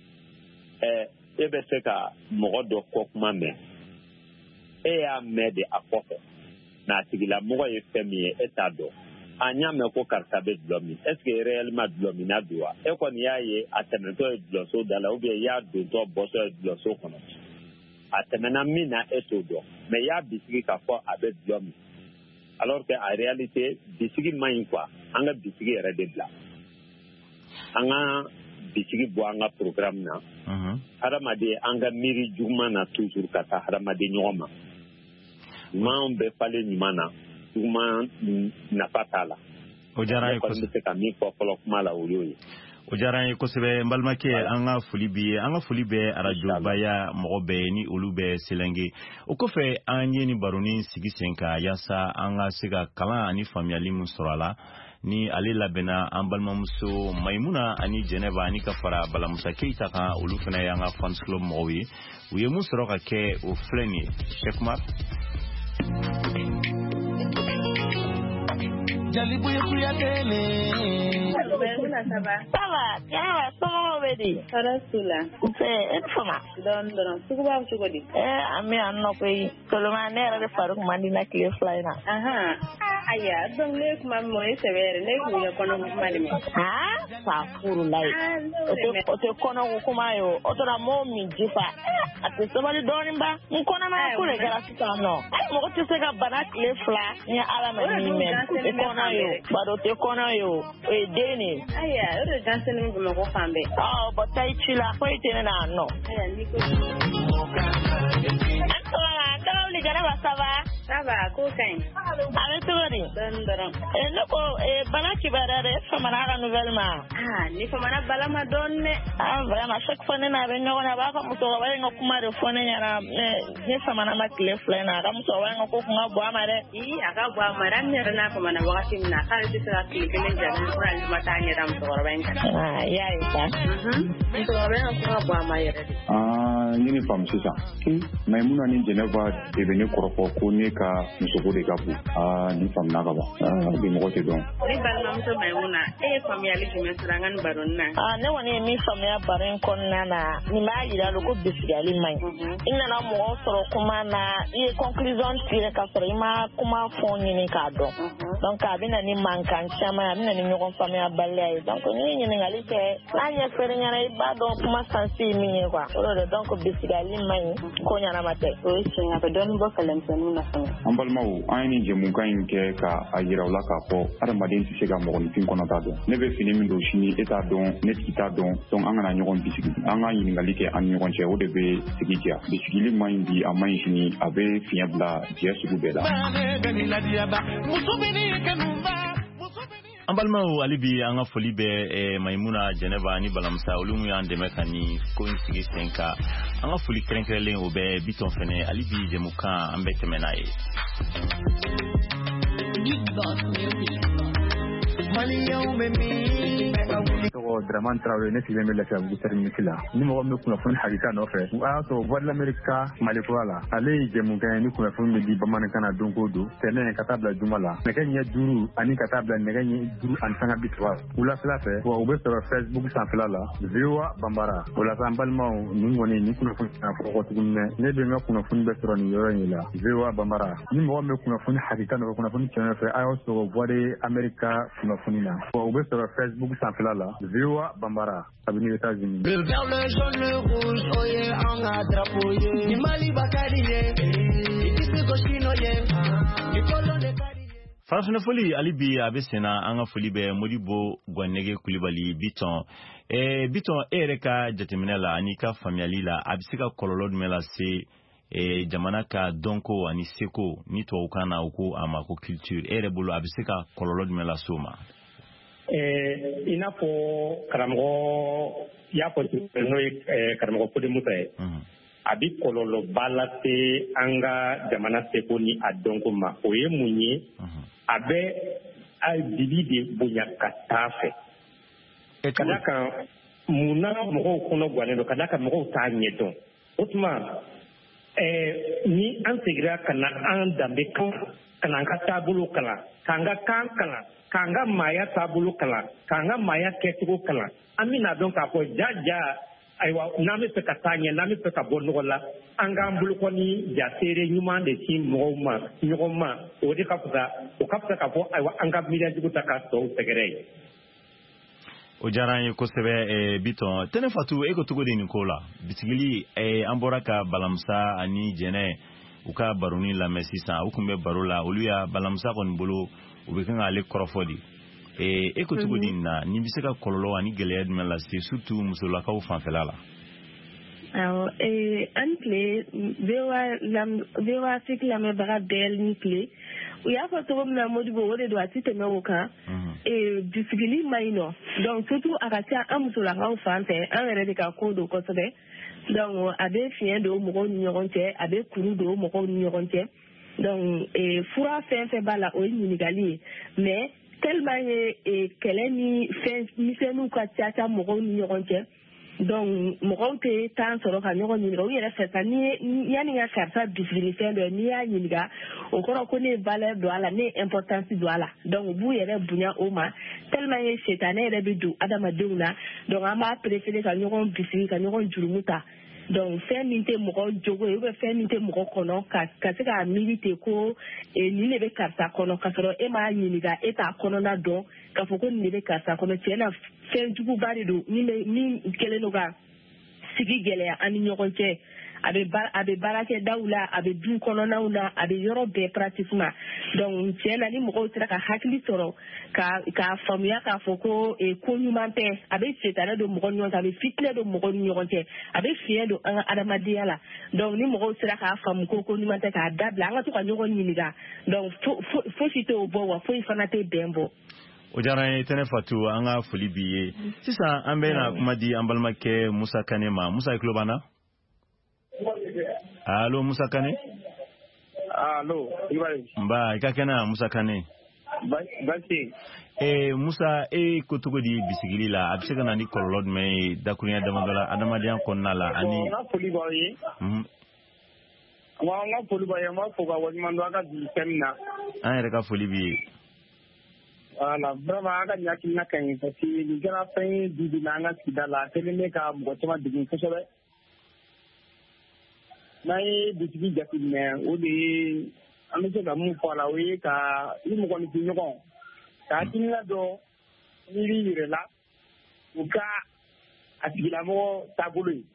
Speaker 8: e bɛ se ka mɔgɔ dɔ kɔ kuma mɛn e y'a mɛn de a kɔfɛ n'a tigilamɔgɔ ye fɛn min ye e t'a dɔn a y'a mɛn ko karisa bɛ dulɔ min est ce que réellement dulɔ minna bi wa e kɔni y'a ye a tɛmɛtɔ ye dulɔso da la ou bien i y'a dontɔ bɔtɔ ye dulɔso kɔnɔ a tɛmɛna min na e t'o dɔn mais i y'a bisigi k'a fɔ a bɛ dulɔ min alors que en réalité bisigi man ɲi quoi an ka bisigi yɛrɛ de bila an ka bisigi bɔ an ka programme na hadamaden an ka miiri juguman na toujours ka taa hadamaden ɲɔgɔn ma ɲumanw bɛ falen ɲuman na juguman nafa t'a la
Speaker 2: o diyara ye
Speaker 8: kosɛbɛ. Ne bɛ se ka min fɔ fɔlɔ kuma la o y'o ye.
Speaker 2: O diyara n ye kosɛbɛ n balimakɛ an ka foli b'i ye an ka foli bɛ arajo baya mɔgɔ bɛɛ ni olu bɛ selenge o kɔfɛ an ye nin baronin sigi sen kan yaasa an ka se ka kalan ani faamuyali min sɔrɔ a la ni ale labɛnna an balimamuso Mayimuna ani Jɛnɛba ani ka fara Balamusa Keyita kan olu fana ye an ka fans club mɔgɔw ye u ye mun sɔrɔ ka kɛ o filɛ nin ye Cheikh Umar
Speaker 3: Jalibuye kuyakele.
Speaker 6: Saba, ya somo bedi.
Speaker 1: Rasula.
Speaker 6: Fama.
Speaker 1: Don sukuba chugodi.
Speaker 6: Ami anno pe Solomon ne ra Faruk Mandina clear fly na.
Speaker 1: Aya, don le kuma mo severe le ku ya kono mali me.
Speaker 6: Sa furu lai. O te kono kuma yo, o to na mo mi jifa. Ate somali doni ba, mu kono ma ku le gara sita no. Mo ko te se ga bana clear fly ni ala ma ni men. E kono yo, bado te kono yo. E deni.
Speaker 1: Aya, o danse ni mo ko fambe.
Speaker 6: But tai chila, ko ite na no.
Speaker 1: Aya, ni ko. Saba, ko kain.
Speaker 6: Ale tugari.
Speaker 1: Don.
Speaker 6: Loko bana kibarare famana ga nouvelle ma.
Speaker 1: Ni famana bala ma donne.
Speaker 6: Vraiment chaque fois na be nyona ba ka muso ga ba kuma de fone nyana ne famana ma clé flena ga muso wa ngo ko kuma bo amare.
Speaker 1: Aga bo amara ne na famana wakati na ka ti sala clé kele jaga ko ali mata ne ram to ro ben kan.
Speaker 6: Ya ita.
Speaker 1: To ro ben ko bo amare.
Speaker 5: Ni fam sisa. Maimuna ni Jɛnɛba de be ne kɔrɔfɔ ko ne ka musoko de ka bon ni fam na ka ba bi mɔgɔ tɛ dɔn
Speaker 1: ni balimamuso Maimuna e famiyali jumɛn sɔrɔ an ka nin baron na
Speaker 6: ne kɔni ye min faamuya baron kɔnɔna na nin b'a yira ko bisigali man ɲi i nana mɔgɔ sɔrɔ kuma na i ye conclusion tire ka sɔrɔ i ma kuma fɔ ɲini k'a dɔn donc a bɛ na ni mankan caman a bɛ na ni ɲɔgɔn faamuya baliya ye donc ni ɲininkali kɛ n'a ɲɛfɛri ɲɛna i b'a dɔn kuma sansi ye min ye quoi o de donc bisigali man ɲi ko ɲɛnama tɛ o ye tiɲɛ a bɛ dɔɔnin bɔ kɛlɛmisɛnninw na fana
Speaker 5: an balimaw an ye nin jɛmukan in kɛ ka a yira u la k'a fɔ adamaden tɛ se ka mɔgɔninfin kɔnɔ t'a dɔn ne bɛ fini min don sini e t'a dɔn ne tigi t'a dɔn donc an kana ɲɔgɔn bisigi an ka ɲininkali kɛ an ni ɲɔgɔn cɛ o de bɛ sigi diya bisigili man ɲi bi a man ɲi sini a bɛ fiɲɛ bila diɲɛ sugu bɛɛ la
Speaker 2: an balimaw hali bi an ka foli bɛ Maimuna Jɛnɛba ani Balamusa olu min y'an dɛmɛ ka nin ko in sigi sen kan an ka foli kɛrɛnkɛrɛnlen o bɛ Biton fɛnɛ hali bi jɛmukan an bɛ tɛmɛ n'a ye
Speaker 9: tɔgɔ Dramane Traoré ne sigilen bɛ Lafiyabugu terminus la ni mɔgɔ min bɛ kunnafoni hakika nɔfɛ a y'a sɔrɔ Voix de l'Amérique Malikura la ale ye jɛmukan ye ni kunnafoni bɛ di bamanankan na don o don tɛnɛn ka taa bila juma la nɛgɛ ɲɛ 5 ani ka taa bila nɛgɛ ɲɛ 5 ani 53 wulafɛla fɛ wa u bɛ sɔrɔ Facebook sanfɛla la VOA Bambara o la an balimaw nin kɔni ni kunnafoni na fɔ tuguni ne bɛ n ka kunnafoni bɛ sɔrɔ nin yɔrɔ in la VOA Bambara ni mɔgɔ min bɛ kunnafoni hakika nɔfɛ kunnafoni cɛn fɛ a y'a sɔrɔ Voix de l'Amérique kunnafoni na wa u bɛ sɔrɔ Facebook sanfɛla la VOA Bambara kabini États-Unis.
Speaker 3: Le vert, le jaune, le rouge, oye, on a drapeau, ye. Ni Mali Bakari, ye. Ni Goshino, ye. Ni Kolon de Kari, ye.
Speaker 2: Farafina foli hali bi a bɛ senna an ka foli bɛ Modibo Gwanege Kulibali Biton Biton e yɛrɛ ka jateminɛ la ani ka faamuyali la a bɛ se ka kɔlɔlɔ jumɛn lase jamana ka dɔnko ani seko ni tubabukan na u ko a ma ko culture e yɛrɛ bolo a bɛ se ka kɔlɔlɔ jumɛn lase o ma
Speaker 4: i n'a fɔ karamɔgɔ y'a fɔ n'o ye karamɔgɔ Fode Musa ye a bi kɔlɔlɔba lase an ka jamana seko ni a dɔnko ma o ye mun ye a bɛ a dibi de bonya ka taa fɛ ka da kan mun na mɔgɔw kɔnɔ gannen don ka da kan mɔgɔw t'a ɲɛdɔn o tuma ni an segira ka na an danbe kan ka na an ka taabolo kalan k'an ka kan kalan k'an ka maaya taabolo kalan k'an ka maaya kɛcogo kalan an bɛna dɔn k'a fɔ jaja ayiwa n'an bɛ fɛ ka taa ɲɛ n'an bɛ fɛ ka bɔ nɔgɔ la an k'an bolokɔni jaseere ɲuman de ci mɔgɔw ma ɲɔgɔn ma o de ka fisa k'a fɔ ayiwa an ka miiriyajugu ta k'a tɔw sɛgɛrɛ ye.
Speaker 2: O diyara an ye kosɛbɛ Bitɔn Tɛnɛ Fatu e ko cogo di nin ko la bisigili an bɔra ka Balamusa ani Jɛnɛ u ka baroni lamɛn sisan u kun bɛ baro la olu y'a Balamusa kɔni bolo u bɛ kan k'ale kɔrɔfɔ de e ko cogo di nin na nin bɛ se ka kɔlɔlɔ ani gɛlɛya jumɛn lase surtout musolakaw fanfɛla la.
Speaker 10: Awɔ an tile VOA Afrique lamɛnbaga bɛɛ ni tile u y'a fɔ cogo min na Modibo o de don a ti tɛmɛ o kan bisigili ma ɲi nɔ donc surtout a ka ca an musolakaw fan fɛ an yɛrɛ de ka ko don kosɛbɛ donc a bɛ fiɲɛ don mɔgɔw ni ɲɔgɔn cɛ a bɛ kuru don mɔgɔw ni ɲɔgɔn cɛ donc fura fɛn fɛn b'a la o ye ɲininkali ye mais tellement ye kɛlɛ ni fɛn misɛnninw ka ca mɔgɔw ni ɲɔgɔn cɛ donc mɔgɔw tɛ temps sɔrɔ ka ɲɔgɔn ɲininka u yɛrɛ fɛ sa yanni ka karisa bisigili fɛn dɔ n'i y'a ɲininka o kɔrɔ ko ne ye valeur don a la ne ye importance don a la donc u b'u yɛrɛ bonya o ma tellement ye setanɛ yɛrɛ bɛ don adamadenw na donc an b'a préférer ka ɲɔgɔn bisigi ka ɲɔgɔn jurumu ta donc fɛn min tɛ mɔgɔ jogo ye ou bien fɛn min tɛ mɔgɔ kɔnɔ ka se k'a miiri ten ko nin de bɛ karisa kɔnɔ k'a sɔrɔ e m'a ɲininka e t'a kɔnɔna dɔn k'a fɔ ko nin de bɛ karisa kɔnɔ tiɲɛ na fɛn juguba de don min kɛlen don ka sigi gɛlɛya an ni ɲɔgɔn cɛ a bɛ baarakɛdaw la a bɛ du kɔnɔnaw na a bɛ yɔrɔ bɛɛ pratiquement donc tiɲɛ na ni mɔgɔw sera ka hakili sɔrɔ k'a faamuya k'a fɔ ko ko ɲuman tɛ a bɛ setanɛ don mɔgɔ ni ɲɔgɔn cɛ a bɛ fitinɛ don mɔgɔ ni ɲɔgɔn cɛ a bɛ fiɲɛ don an ka adamadenya la donc ni mɔgɔw sera k'a faamu ko ɲuman tɛ k'a dabila an ka to ka ɲɔgɔn ɲininka donc fosi tɛ o bɔ wa foyi fana tɛ bɛn bɔ.
Speaker 2: O diyara an ye Tɛnɛ Fatu an ka foli b'i ye sisan an bɛna kuma di an balimakɛ Musa Kane ma Musa i tulo b'an na. Allo Musa Kane.
Speaker 7: Allo Ibrahim.
Speaker 2: Nba i ka kɛnɛ Musa Kane.
Speaker 7: Basi.
Speaker 2: Musa e ko cogo di bisigili la a bɛ se ka na ni kɔlɔlɔ jumɛn ye dakurunya damadɔ la adamadenya kɔnɔna la ani.
Speaker 7: N ka foli b'aw ye. N ka foli b'aw ye n b'a fɔ ka waleɲuman dɔn a ka bi fɛn min na.
Speaker 2: An yɛrɛ ka foli b'i ye.
Speaker 7: Voilà, vraiment an ka nin hakilina ka ɲi parce que nin kɛra fɛn ye bi bi in na an ka sigida la a kɛlen bɛ ka mɔgɔ caman degun kosɛbɛ. N'an ye bitigi jateminɛ o de ye an bɛ se ka mun fɔ a la o ye ka ni mɔgɔninfinɲɔgɔn ka hakilina dɔ miiri yɛrɛ la u ka a tigilamɔgɔ taabolo ye.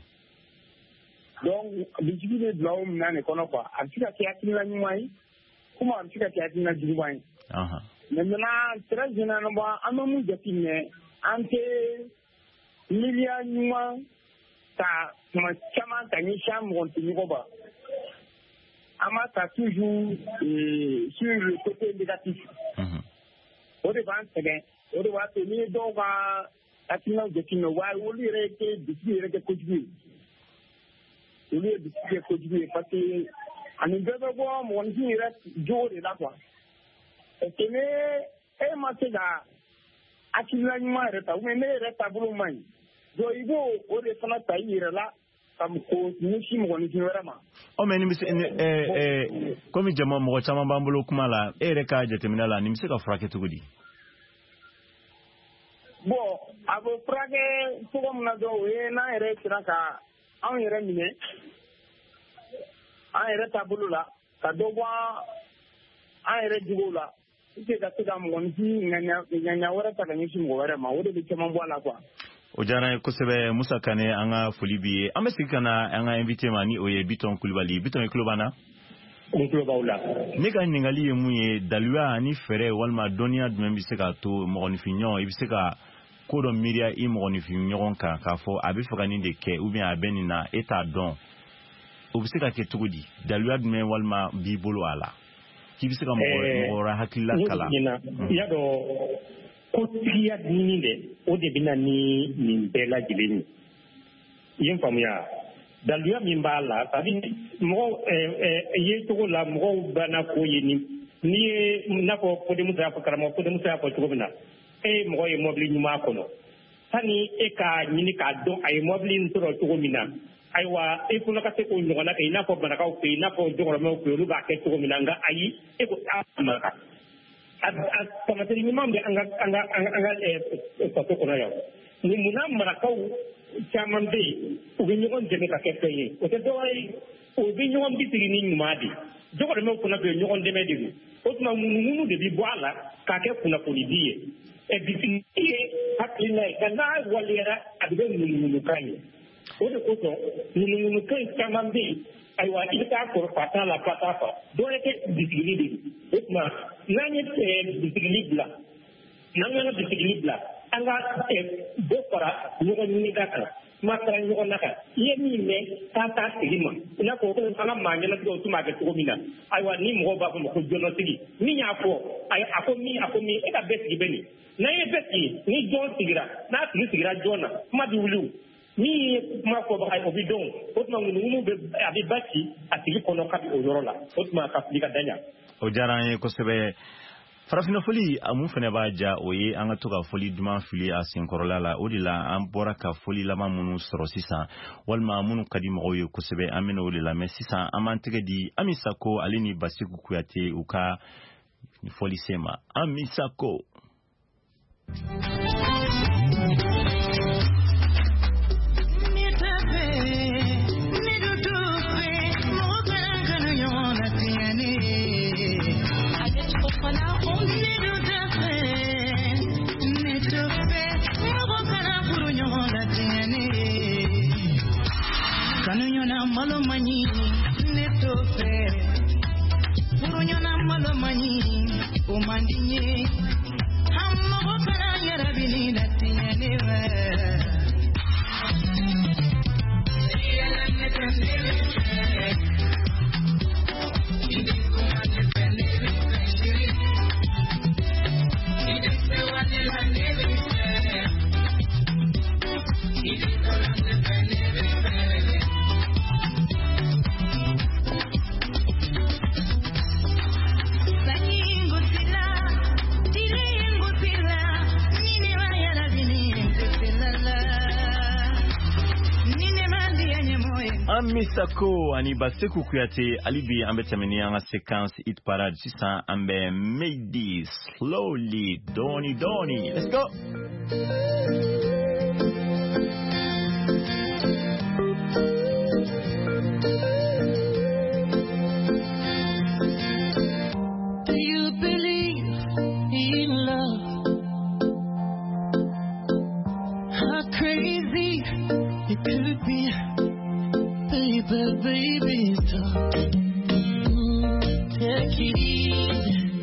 Speaker 7: Donc bitigi bɛ bila o minɛn de kɔnɔ quoi a bɛ se ka kɛ hakilina ɲuman ye comme a bɛ se ka kɛ hakilina juguman ye. Maintenant très généralement an bɛ mun jateminɛ an tɛ miiriya ɲuman ta tuma caman ka ɲɛsin an mɔgɔninfinɲɔgɔn ma an b'a ta toujours sur le côté négatif o de b'an sɛgɛn o de b'a to n'i ye dɔw ka hakilinaw jateminɛ wa olu yɛrɛ kɛ bisigi yɛrɛ kɛ kojugu ye olu ye bisigi kɛ kojugu ye parce que ani bɛɛ bɛ bɔ mɔgɔninfin yɛrɛ jogo de la quoi parce que ne e ma se ka hakilina ɲuman yɛrɛ ta ou bien ne yɛrɛ taabolo man ɲi donc i b'o o de fana ta i yɛrɛ la ka ɲɛsin mɔgɔninfin wɛrɛ ma.
Speaker 2: Mais nin bɛ se komi mɔgɔ caman b'an bolo kuma la e yɛrɛ ka jateminɛ la nin bɛ se ka furakɛ cogo di.
Speaker 7: Bon a bɛ furakɛ cogo min na dɔrɔn o ye n'an yɛrɛ sera ka anw yɛrɛ minɛ an yɛrɛ taabolo la ka dɔ bɔ an yɛrɛ jogow la ka se ka mɔgɔninfin ŋaɲa wɛrɛ ta ka ɲɛsin mɔgɔ wɛrɛ ma o de bɛ caman bɔ a la quoi.
Speaker 2: O diyara ye kosɛbɛ Musa Kane an ka foli b'i ye an bɛ segin ka na an ka invité ma ni o ye Bitɔn Kulibali Bitɔn i tulo b'an na.
Speaker 4: N tulo b'aw la.
Speaker 2: Ne ka ɲininkali ye mun ye daluya ani fɛɛrɛ walima dɔnniya jumɛn bɛ se k'a to mɔgɔninfinɲɔgɔn i bɛ se ka ko dɔ miiriya i mɔgɔninfinɲɔgɔn kan k'a fɔ a bɛ fɛ ka nin de kɛ ou bien a bɛ nin na e t'a dɔn o bɛ se ka kɛ cogo di daluya jumɛn walima b'i bolo a la k'i bɛ se ka mɔgɔ wɛrɛ hakilila kalan.
Speaker 4: I y'a dɔn ko tigiya ɲini de o de bɛna ni nin bɛɛ lajɛlen ye i ye n faamuya daluya min b'a la mɔgɔw ye cogo la mɔgɔw banna ko ye n'i ye n'a fɔ Fodémuso y'a fɔ karamɔgɔ Fodémuso y'a fɔ cogo min na e ye mɔgɔ ye mɔbili ɲuman kɔnɔ sani e k'a ɲini k'a dɔn a ye mɔbili in sɔrɔ cogo min na ayiwa e fana ka se k'o ɲɔgɔnna kɛ i n'a fɔ Banakaw fɛ yen i n'a fɔ Jɔkɔrɔmɛw fɛ yen olu b'a kɛ cogo min na nka ayi e ko a maka a tamatɛri ɲuman bɛ an ka faso kɔnɔ yan munna marakaw caman bɛ yen u bɛ ɲɔgɔn dɛmɛ ka kɛ fɛn ye o tɛ dɔwɛrɛ ye o bɛ ɲɔgɔn bisigi ni ɲuman de Jɔkɔrɔmɛw fana bɛ yen ɲɔgɔn dɛmɛ de don o tuma munumunu de bɛ bɔ a la k'a kɛ kunnafonidi ye bisigi ye hakilina ye nka n'a waliyara a bɛ kɛ munumunukan ye o de kosɔn munumunukan caman bɛ yen ayiwa i bɛ taa sɔrɔ fa t'a la fa t'a fa dɔwɛrɛ tɛ bisigili de o tuma n'an ye bisigili bila n'an y'an ka bisigili bila an ka dɔ fara ɲɔgɔn ɲinika kan kuma fara ɲɔgɔn na kan i ye min mɛn k'a t'a sigi ma i n'a fɔ an ka maa ɲɛnatigɛw tun b'a kɛ cogo min na ayiwa ni mɔgɔw b'a fɔ ma ko jɔnɔsigi min y'a fɔ a ko min e ka bɛɛ sigi bɛ nin n'an ye bɛɛ sigi ni jɔn sigira n'a tigi sigira jɔn na kuma bɛ wuli min ye kuma fɔbaga o bɛ dɔn o tuma ŋunuŋunu a bɛ ba ci a tigi kɔnɔ kabi o yɔrɔ la o tuma ka fili ka daɲa
Speaker 2: o diyara an ye kosɛbɛ farafina foli a mun fana b'a ja o ye an ka to ka foli duman fili a senkɔrɔla la o de la an bɔra ka foli laban minnu sɔrɔ sisan walima minnu ka di mɔgɔw ye kosɛbɛ an bɛna o de la mais sisan an b'an tɛgɛ di Ami Sako ale ni Basiku Kuyate u ka foli se ma Ami Sako
Speaker 3: malo mani neto fe purunyona malo mani o mandinye hammo para yara bini latinya newa yala netendele ide kuma netendele ide se wale la neve ide tola netendele
Speaker 2: Ami Sako ani Basiku Kuyate alibi ambe tamini anga séquence hit parade sisan ambe Made Slowly Doni Doni. Let's go.
Speaker 3: Do you believe in love? How crazy it could be. Baby, stop. Take it easy.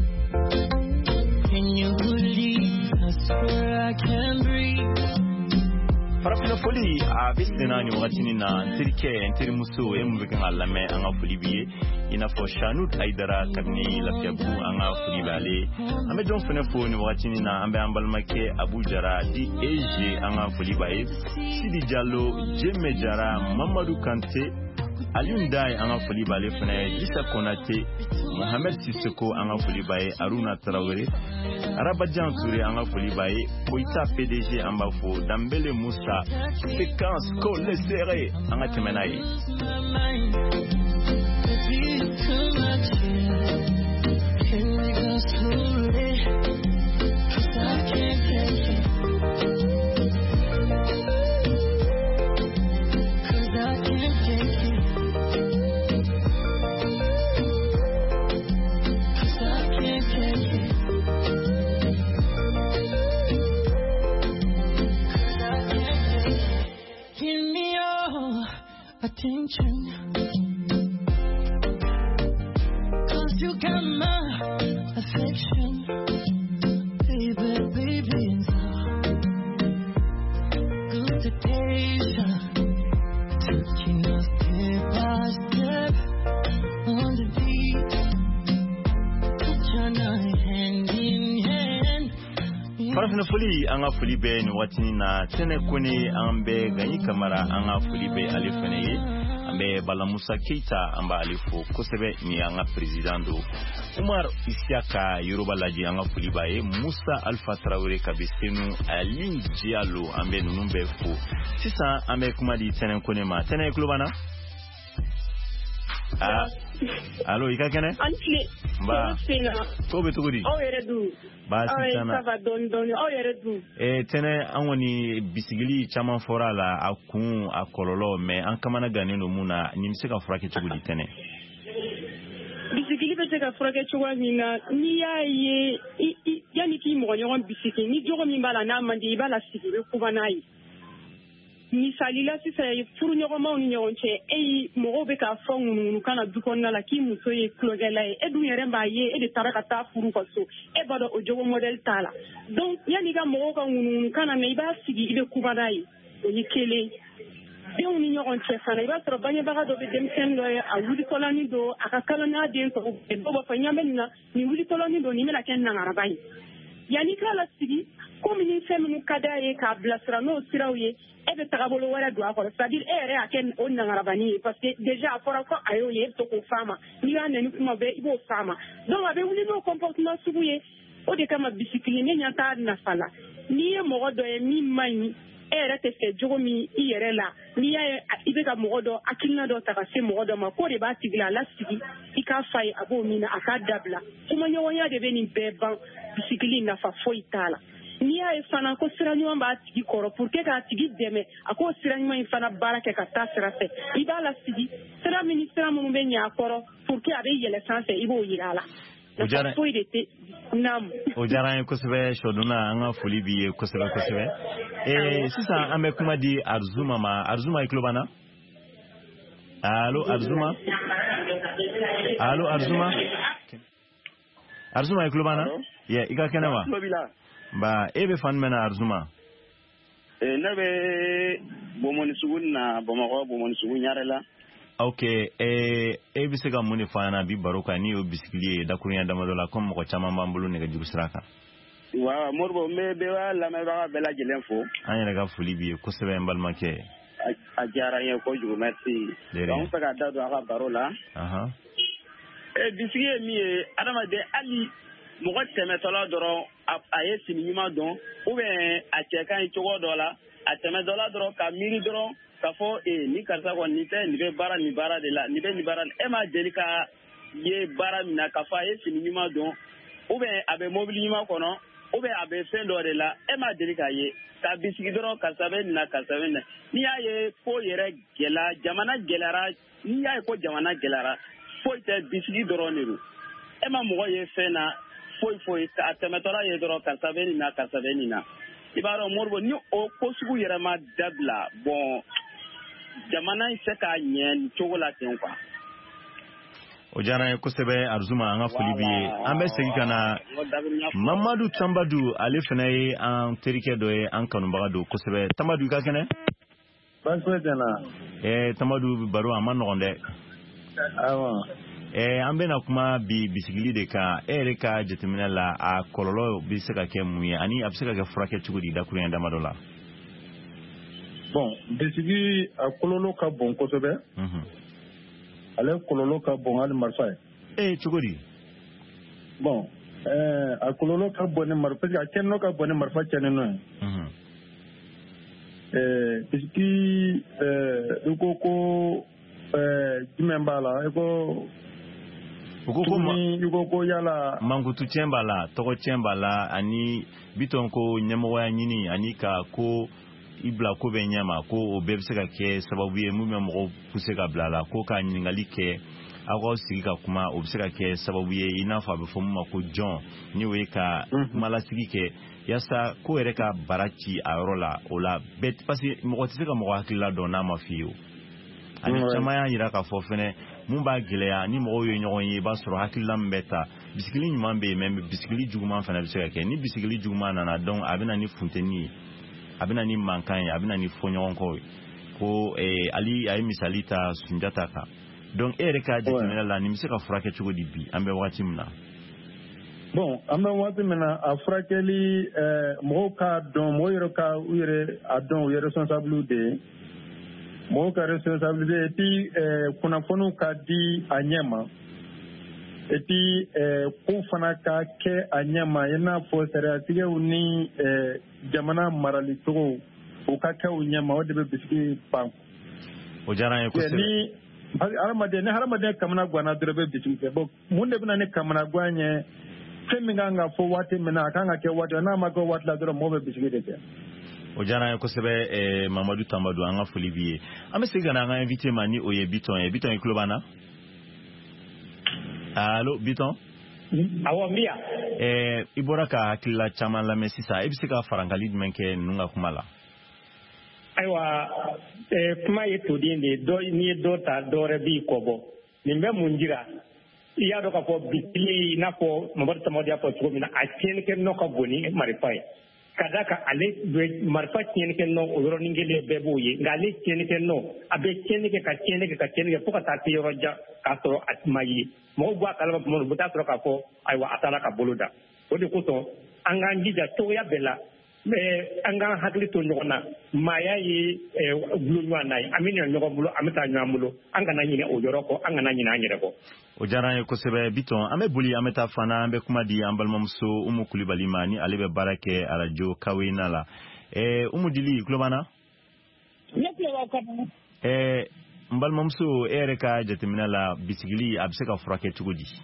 Speaker 3: Can you believe? I swear I can breathe.
Speaker 2: Farafina foli a bisina ni wakati na ntiri muso embeke ngalame anga foli biye ina fo Shanud Aidara kabni lafiabu anga foli bale ambe don fene fo ni wakati na ambe ambalmake Abujara di eje anga foli bae Sidi Diallo Jeme Jara Mamadou Kante Aliundai anga foli bale fene Issa Konate Mohamed Sissoko anga foli bae Aruna Traoré Arabajan Touré anga foli bae Koita PDG amba fo Dambele Moussa séquence collé serré anga temenaye
Speaker 3: attention, 'cause you got my affection, baby, so good to taste, taking us step by step on the beat, put your night hand in hand,
Speaker 2: farafina foli an ka foli bɛ nin waati na tɛnɛ kone an bɛ Gagny Camara an ka foli bɛ ale fɛnɛ ye an bɛ Bala Musa Keita an b'a ale fo kosɛbɛ ni an ka president do Umar Isiaka Yoruba lajɛ an ka foli b'a ye Musa Alpha Traoré Kabesenu Ali Diallo an bɛ ninnu bɛ fo sisan an bɛ kuma di tɛnɛ kone ma tɛnɛ kulo b'an na allo i ka kɛnɛ ba ko bɛ cogo di
Speaker 11: aw yɛrɛ dun
Speaker 2: baasi t'an na
Speaker 11: ça va dɔɔni dɔɔni aw yɛrɛ dun
Speaker 2: tɛnɛ an kɔni bisigili caman fɔra a la a kun a kɔlɔlɔ mais an kamana gannen don mun na nin bɛ se ka furakɛ cogo di tɛnɛ
Speaker 11: bisigili bɛ se ka furakɛ cogoya min na n'i y'a ye yanni k'i mɔgɔ ɲɔgɔn bisigi ni jogo min b'a la n'a man di i b'a la sigi i bɛ kuma n'a ye misali la sisan furuɲɔgɔnmaw ni ɲɔgɔn cɛ mɔgɔw bɛ k'a fɔ ŋunuŋunu kana du kɔnɔna la k'i muso ye tulogɛla ye e dun yɛrɛ b'a ye e de taara ka taa furu ka so e b'a dɔn o jogo modèle t'a la donc yanni ka mɔgɔw ka ŋunuŋunu kana na i b'a sigi i bɛ kuma n'a ye o ye kelen denw ni ɲɔgɔn cɛ fana i b'a sɔrɔ bangebaga dɔ bɛ denmisɛnnin dɔ ye a wulitɔlanin don a ka kalan n'a den tɔgɔ dɔw b'a fɔ ɲamɛ nin na nin wulitɔlanin don nin bɛna kɛ nangaraba ye yanni k'a la sigi komi ni fɛn minnu ka d'a ye k'a bilasira n'o siraw ye e bɛ tagabolo wɛrɛ don a kɔrɔ c'est-à-dire e yɛrɛ y'a kɛ o nangarabani ye parce que déjà a fɔra ko a y'o ye e bɛ to k'o f'a ma n'i y'a nɛni kuma bɛɛ i b'o f'a ma donc a bɛ wuli n'o comportement sugu ye o de kama bisikili ne ɲɛ t'a nafa la n'i ye mɔgɔ dɔ ye min man ɲi e yɛrɛ tɛ fɛ jogo min i yɛrɛ la n'i y'a ye i bɛ ka mɔgɔ dɔ hakilina dɔ ta ka se mɔgɔ dɔ ma k'o de b'a tigi la a lasigi i k'a f'a ye a b'o min na a k'a dabila kumaɲɔgɔnya de bɛ nin bɛɛ ban bisikili nafa foyi t'a la n'i y'a ye fana ko sira ɲuman b'a tigi kɔrɔ pour que k'a tigi dɛmɛ a k'o sira ɲuman in fana baara kɛ ka taa sira fɛ i b'a lasigi sira min ni sira minnu bɛ ɲɛ a kɔrɔ pour que a bɛ yɛlɛ sanfɛ i b'o yira a la nafa foyi de tɛ naamu
Speaker 2: o diyara an ye kosɛbɛ Shoduna an ka foli b'i ye kosɛbɛ kosɛbɛ sisan an bɛ kuma di Arzuma ma Arzuma i tulo b'an na allo Arzuma allo Arzuma Arzuma i tulo b'an na i ka kɛnɛ wa ba e bɛ fan jumɛn na Arzuma
Speaker 12: ne bɛ Bomoni sugu na Bamakɔ Bomoni sugu ɲare la
Speaker 2: ok e bɛ se ka mun de fɔ an na bi baro kan ni y'o bisigili ye dakurunya damadɔ la comme mɔgɔ caman b'an bolo nɛgɛjuru sira kan
Speaker 12: wa Modibo n bɛ bɛɛ lamɛnbaga bɛɛ lajɛlen fo
Speaker 2: an yɛrɛ ka foli b'i ye kosɛbɛ n balimakɛ
Speaker 12: a diyara n ye kojugu merci an fɛ ka da don a ka baro la bisigi ye min ye adamaden hali mɔgɔ tɛmɛtɔla dɔrɔn a ye sini ɲuman dɔn ou bien a cɛ ka ɲi cogo dɔ la a tɛmɛtɔla dɔrɔn ka miiri dɔrɔn ka fɔ ni karisa kɔni nin tɛ nin bɛ baara nin baara de la nin bɛ nin baara e ma deli ka ye baara min na ka fɔ a ye sini ɲuman dɔn ou bien a bɛ mobili ɲuman kɔnɔ ou bien a bɛ fɛn dɔ de la e ma deli k'a ye ka bisigi dɔrɔn karisa bɛ nin na karisa bɛ nin na n'i y'a ye ko yɛrɛ gɛlɛya jamana gɛlɛyara n'i y'a ye ko jamana gɛlɛyara foyi tɛ bisigi dɔrɔn de don e ma mɔgɔ ye fɛn na foyi a tɛmɛtɔla ye dɔrɔn karisa bɛ nin na karisa bɛ nin na i b'a dɔn Modibo ni o ko sugu yɛrɛ ma dabila bon jamana in se k'a ɲɛ nin cogo la ten quoi
Speaker 2: o diyara n ye kosɛbɛ Arzuma an ka foli b'i ye an bɛ segin ka na Mamadu Tambadu ale fana ye an terikɛ dɔ ye an kanubaga don kosɛbɛ Tambadu i ka kɛnɛ
Speaker 9: baasi foyi tɛ n na
Speaker 2: Tambadu baro a ma nɔgɔn dɛ
Speaker 9: awɔ
Speaker 2: an bɛna kuma bi bisigili de kan e yɛrɛ ka jateminɛ la a kɔlɔlɔ bɛ se ka kɛ mun ye ani a bɛ se ka kɛ furakɛ cogo di dakurunya damadɔ la
Speaker 9: bon bisigi a kɔlɔlɔ ka bon kosɛbɛ ale kɔlɔlɔ ka bon hali marifa ye
Speaker 2: cogo di
Speaker 9: bon a kɔlɔlɔ ka bon ni marifa parce que a kɛnɛ ka bon ni marifa cɛnnen nɔ ye bisigi i ko jumɛn b'a la i ko ko yala
Speaker 2: mankutu tiɲɛ b'a la tɔgɔ tiɲɛ b'a la ani bitɔn ko ɲɛmɔgɔya ɲini ani ka ko i bila ko bɛ ɲɛma ko o bɛɛ bɛ se ka kɛ sababu ye mun bɛ mɔgɔw pousser ka bila la ko ka ɲininkali kɛ aw ka sigi ka kuma o bɛ se ka kɛ sababu ye i n'a fɔ a bɛ fɔ mun ma ko jɔn ni o ye ka kumalasigi kɛ yasa ko yɛrɛ ka bara ci a yɔrɔ la o la bɛɛ parce que mɔgɔ tɛ se ka mɔgɔ hakilila dɔn n'a ma f'i ye o ani caman y'a jira k'a fɔ fɛnɛ mun b'a gɛlɛya ni mɔgɔw ye ɲɔgɔn ye i b'a sɔrɔ hakilila min bɛ ta bisigili ɲuman bɛ yen mais bisigili juguman fana bɛ se ka kɛ ni bisigili juguman nana donc a bɛ na ni funtɛni ye a bɛ na ni mankan ye a bɛ na ni fɔɲɔgɔnkɔ ye ko ali a ye misali ta Sunjata kan donc e yɛrɛ ka jateminɛ la nin bɛ se ka furakɛ cogo di bi an bɛ wagati min na
Speaker 9: Bon, an bɛ waati min na a furakɛli mɔgɔw k'a dɔn mɔgɔw yɛrɛ ka u yɛrɛ a dɔn u ye responsable de ye mɔgɔw ka responsabilité et puis kunnafoniw ka di a ɲɛ ma et puis ko fana ka kɛ a ɲɛ ma i n'a fɔ sariyatigɛw ni jamana marali cogo o ka kɛ u ɲɛ ma o de bɛ bisigi ban.
Speaker 2: O diyara n ye kosɛbɛ.
Speaker 9: Ni hadamaden kamana ganna dɔrɔn bɛ bisigi kɛ bon mun de bɛna ni kamana gan ye fɛn min kan ka fɔ waati min na a kan ka kɛ waati n'a ma kɛ waati la dɔrɔn mɔgɔw bɛ bisigi de kɛ.
Speaker 2: O diyara n ye kosɛbɛ Mamadu Tambadou an ka foli b'i ye. An bɛ segin ka na an ka invité ma ni o ye Biton ye. Biton i tulo b'an na? Allo Biton?
Speaker 4: Awɔ n bɛ yan.
Speaker 2: I bɔra ka hakilila caman lamɛn sisan, e bɛ se ka farankali jumɛn kɛ ninnu ka kuma la?
Speaker 4: Ayiwa kuma ye toden de ye n'i ye dɔ ta dɔ wɛrɛ b'i kɔ bɔ nin bɛ mun jira i y'a dɔn k'a fɔ bitili i n'a fɔ Mamadu Tambadou y'a fɔ cogo min na a tiɲɛnikɛ nɔ ka bon ni marifa ye ka d'a kan ale marifa tiɲɛnikɛ nɔ o yɔrɔnin kelen bɛɛ b'o ye nka ale tiɲɛnikɛ nɔ a bɛ tiɲɛni kɛ ka tiɲɛni kɛ ka tiɲɛni kɛ fo ka taa se yɔrɔ jan k'a sɔrɔ a ma ye mɔgɔw b'a kalama tuma min u bɛ taa sɔrɔ k'a fɔ ayiwa a taara ka bolo da o de kosɔn an k'an jija cogoya bɛɛ la an k'an hakili to ɲɔgɔn na maaya ye gulo ɲɔgɔn na ye an bɛ ɲɛ ɲɔgɔn bolo an bɛ taa ɲɔgɔn bolo an kana ɲinɛ o yɔrɔ kɔ an kana ɲinɛ an yɛrɛ kɔ.
Speaker 2: O diyara an ye kosɛbɛ Biton an bɛ boli an bɛ taa fana an bɛ kuma di an balimamuso Umu Kulibali ma ni ale bɛ baara kɛ radio Kawena la Umu Dili i tulo b'an na?
Speaker 6: Ne tulo b'aw kɔnɔ.
Speaker 2: N balimamuso e yɛrɛ ka jateminɛ la bisigili a bɛ se ka furakɛ cogo di?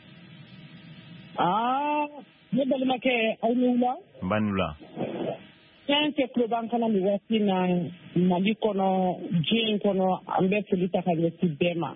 Speaker 6: Ne balimakɛ aw ni wula.
Speaker 2: N b'a ni wula.
Speaker 6: Fɛn tɛ tulo b'an kana nin waati na Mali kɔnɔ diɲɛ in kɔnɔ an bɛ foli ta ka ɲɛsin bɛɛ ma.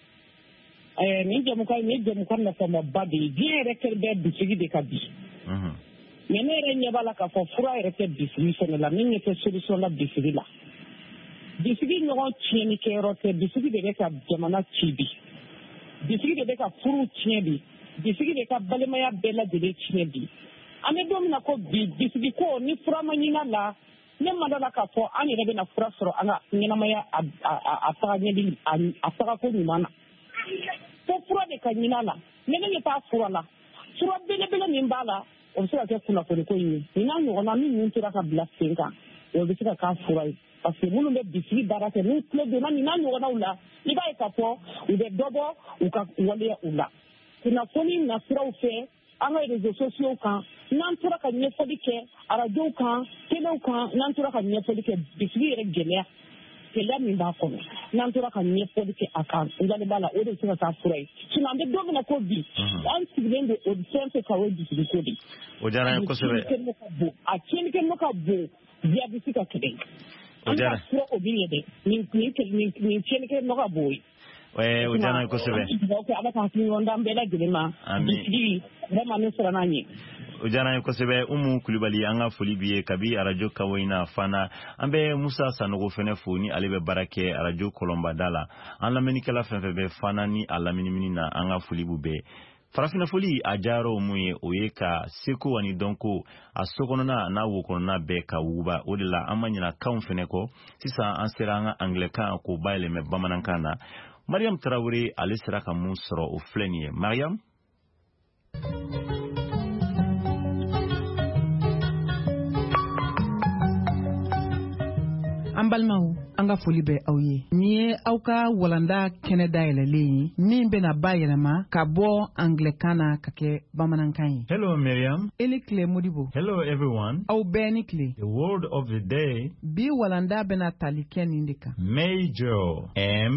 Speaker 6: Nin jamukan nafamaba de ye diɲɛ yɛrɛ kɛlen bɛ bisigi de ka bi. Mais ne yɛrɛ ɲɛ b'a la k'a fɔ fura yɛrɛ tɛ bisigi fɛnɛ la min tɛ solution la bisigi la. Bisigi ɲɔgɔn tiɲɛnikɛyɔrɔ tɛ bisigi de bɛ ka jamana ci bi. Bisigi de bɛ ka furu tiɲɛ bi. Bisigi de ka balimaya bɛɛ lajɛlen tiɲɛ bi. An bɛ don min na ko bi bisigi ko ni fura ma ɲina la ne ma dala k'a fɔ an yɛrɛ bɛna fura sɔrɔ an ka ɲɛnamaya a taga ɲɛli a tagako ɲuman na. Fo fura de ka ɲina la ne ɲɛ t'a fura la fura belebele min b'a la o bɛ se ka kɛ kunnafoniko ye nin n'a ɲɔgɔnna min ninnu tora ka bila sen kan o bɛ se ka k'a fura ye parce que minnu bɛ bisigi baara kɛ n'u tile donna nin n'a ɲɔgɔnnaw la i b'a ye k'a fɔ u bɛ dɔ bɔ u ka waleya u la kunnafoni nasiraw fɛ an ka réseaux sociaux kan n'an tora ka ɲɛfɔli kɛ arajow kan telew kan n'an tora ka ɲɛfɔli kɛ bisigi yɛrɛ gɛlɛya min b'a kɔnɔ n'an tora ka ɲɛfɔli kɛ a kan n dalen b'a la o de bɛ se ka k'a fura ye sinon an bɛ don min na ko bi an sigilen don o fɛn fɛn kan o ye bisigiko de ye.
Speaker 2: O diyara n ye kosɛbɛ.
Speaker 6: A tiɲɛnikɛ n'o ka bon diabète ka kɛlɛ. An ka fura o bi ɲɛ dɛ nin tiɲɛnikɛ n'o ka bon ye.
Speaker 2: O diyara n ye kosɛbɛ.
Speaker 6: Ala ka hakili ɲɔgɔn d'an bɛɛ lajɛlen ma bisigi vraiment ne sera n'a ɲɛ.
Speaker 2: O diyara n ye kosɛbɛ Umu Kulibali an ka foli b'i ye kabi radio Kawena fana an bɛ Musa Sanogo fɛnɛ fo ni ale bɛ baara kɛ radio Kɔlɔnbada la an lamɛnnikɛla fɛn fɛn bɛ fana ni a laminimini na an ka foli b'u bɛɛ. Farafinafoli a diyara mun ye o ye ka seko ani dɔnko a sokɔnɔna n'a wo kɔnɔna bɛɛ ka wuguba o de la an ma ɲina kanw fɛnɛ kɔ sisan an sera an ka anglɛkan k'o bayɛlɛmɛ bamanankan na. Mariam Tarawele ale sera ka mun sɔrɔ o filɛ nin ye. Mariam?
Speaker 13: An balimaw an ka foli bɛ aw ye nin ye aw ka walanda kɛnɛ dayɛlɛlen ye min bɛna bayɛlɛma ka bɔ anglɛkan na ka kɛ bamanankan ye.
Speaker 2: Hello Miriam.
Speaker 13: Eli Kile Modibo.
Speaker 2: Hello everyone.
Speaker 13: Aw bɛɛ ni kile.
Speaker 2: The word of the day.
Speaker 13: Bi walanda bɛna tali kɛ nin de kan.
Speaker 2: Major.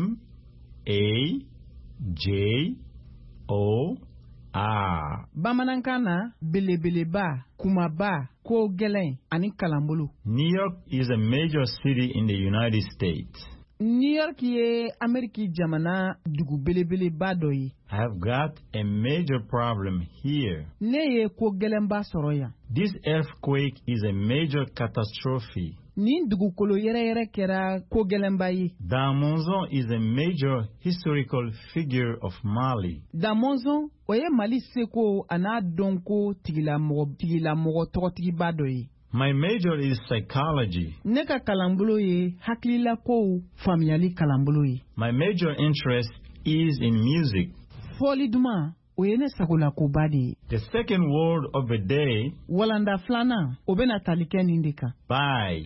Speaker 2: M-A-J-O-R.
Speaker 13: Bamanankan na belebeleba, kumaba, ko gɛlɛn ani kalanbolo.
Speaker 2: New York is a major city in the United States.
Speaker 13: New York ye Ameriki jamana dugu belebeleba dɔ ye.
Speaker 2: I have got a major problem here.
Speaker 13: Ne ye ko gɛlɛnba sɔrɔ yan.
Speaker 2: This earthquake is a major catastrophe.
Speaker 13: Nin dugukolo yɛrɛ kɛra ko gɛlɛnba ye.
Speaker 2: Damonzon is a major historical figure of Mali.
Speaker 13: Damonzon o ye Mali seko a n'a dɔnko tigilamɔgɔ tɔgɔtigiba dɔ ye.
Speaker 2: My major is psychology.
Speaker 13: Ne ka kalanbolo ye hakililakow faamuyali kalanbolo ye.
Speaker 2: My major interest is in music.
Speaker 13: Fɔli duman o ye ne sagola ko ba de ye.
Speaker 2: The second word of the day.
Speaker 13: Walanda filanan o bena tali kɛ nin de kan.
Speaker 2: Buy.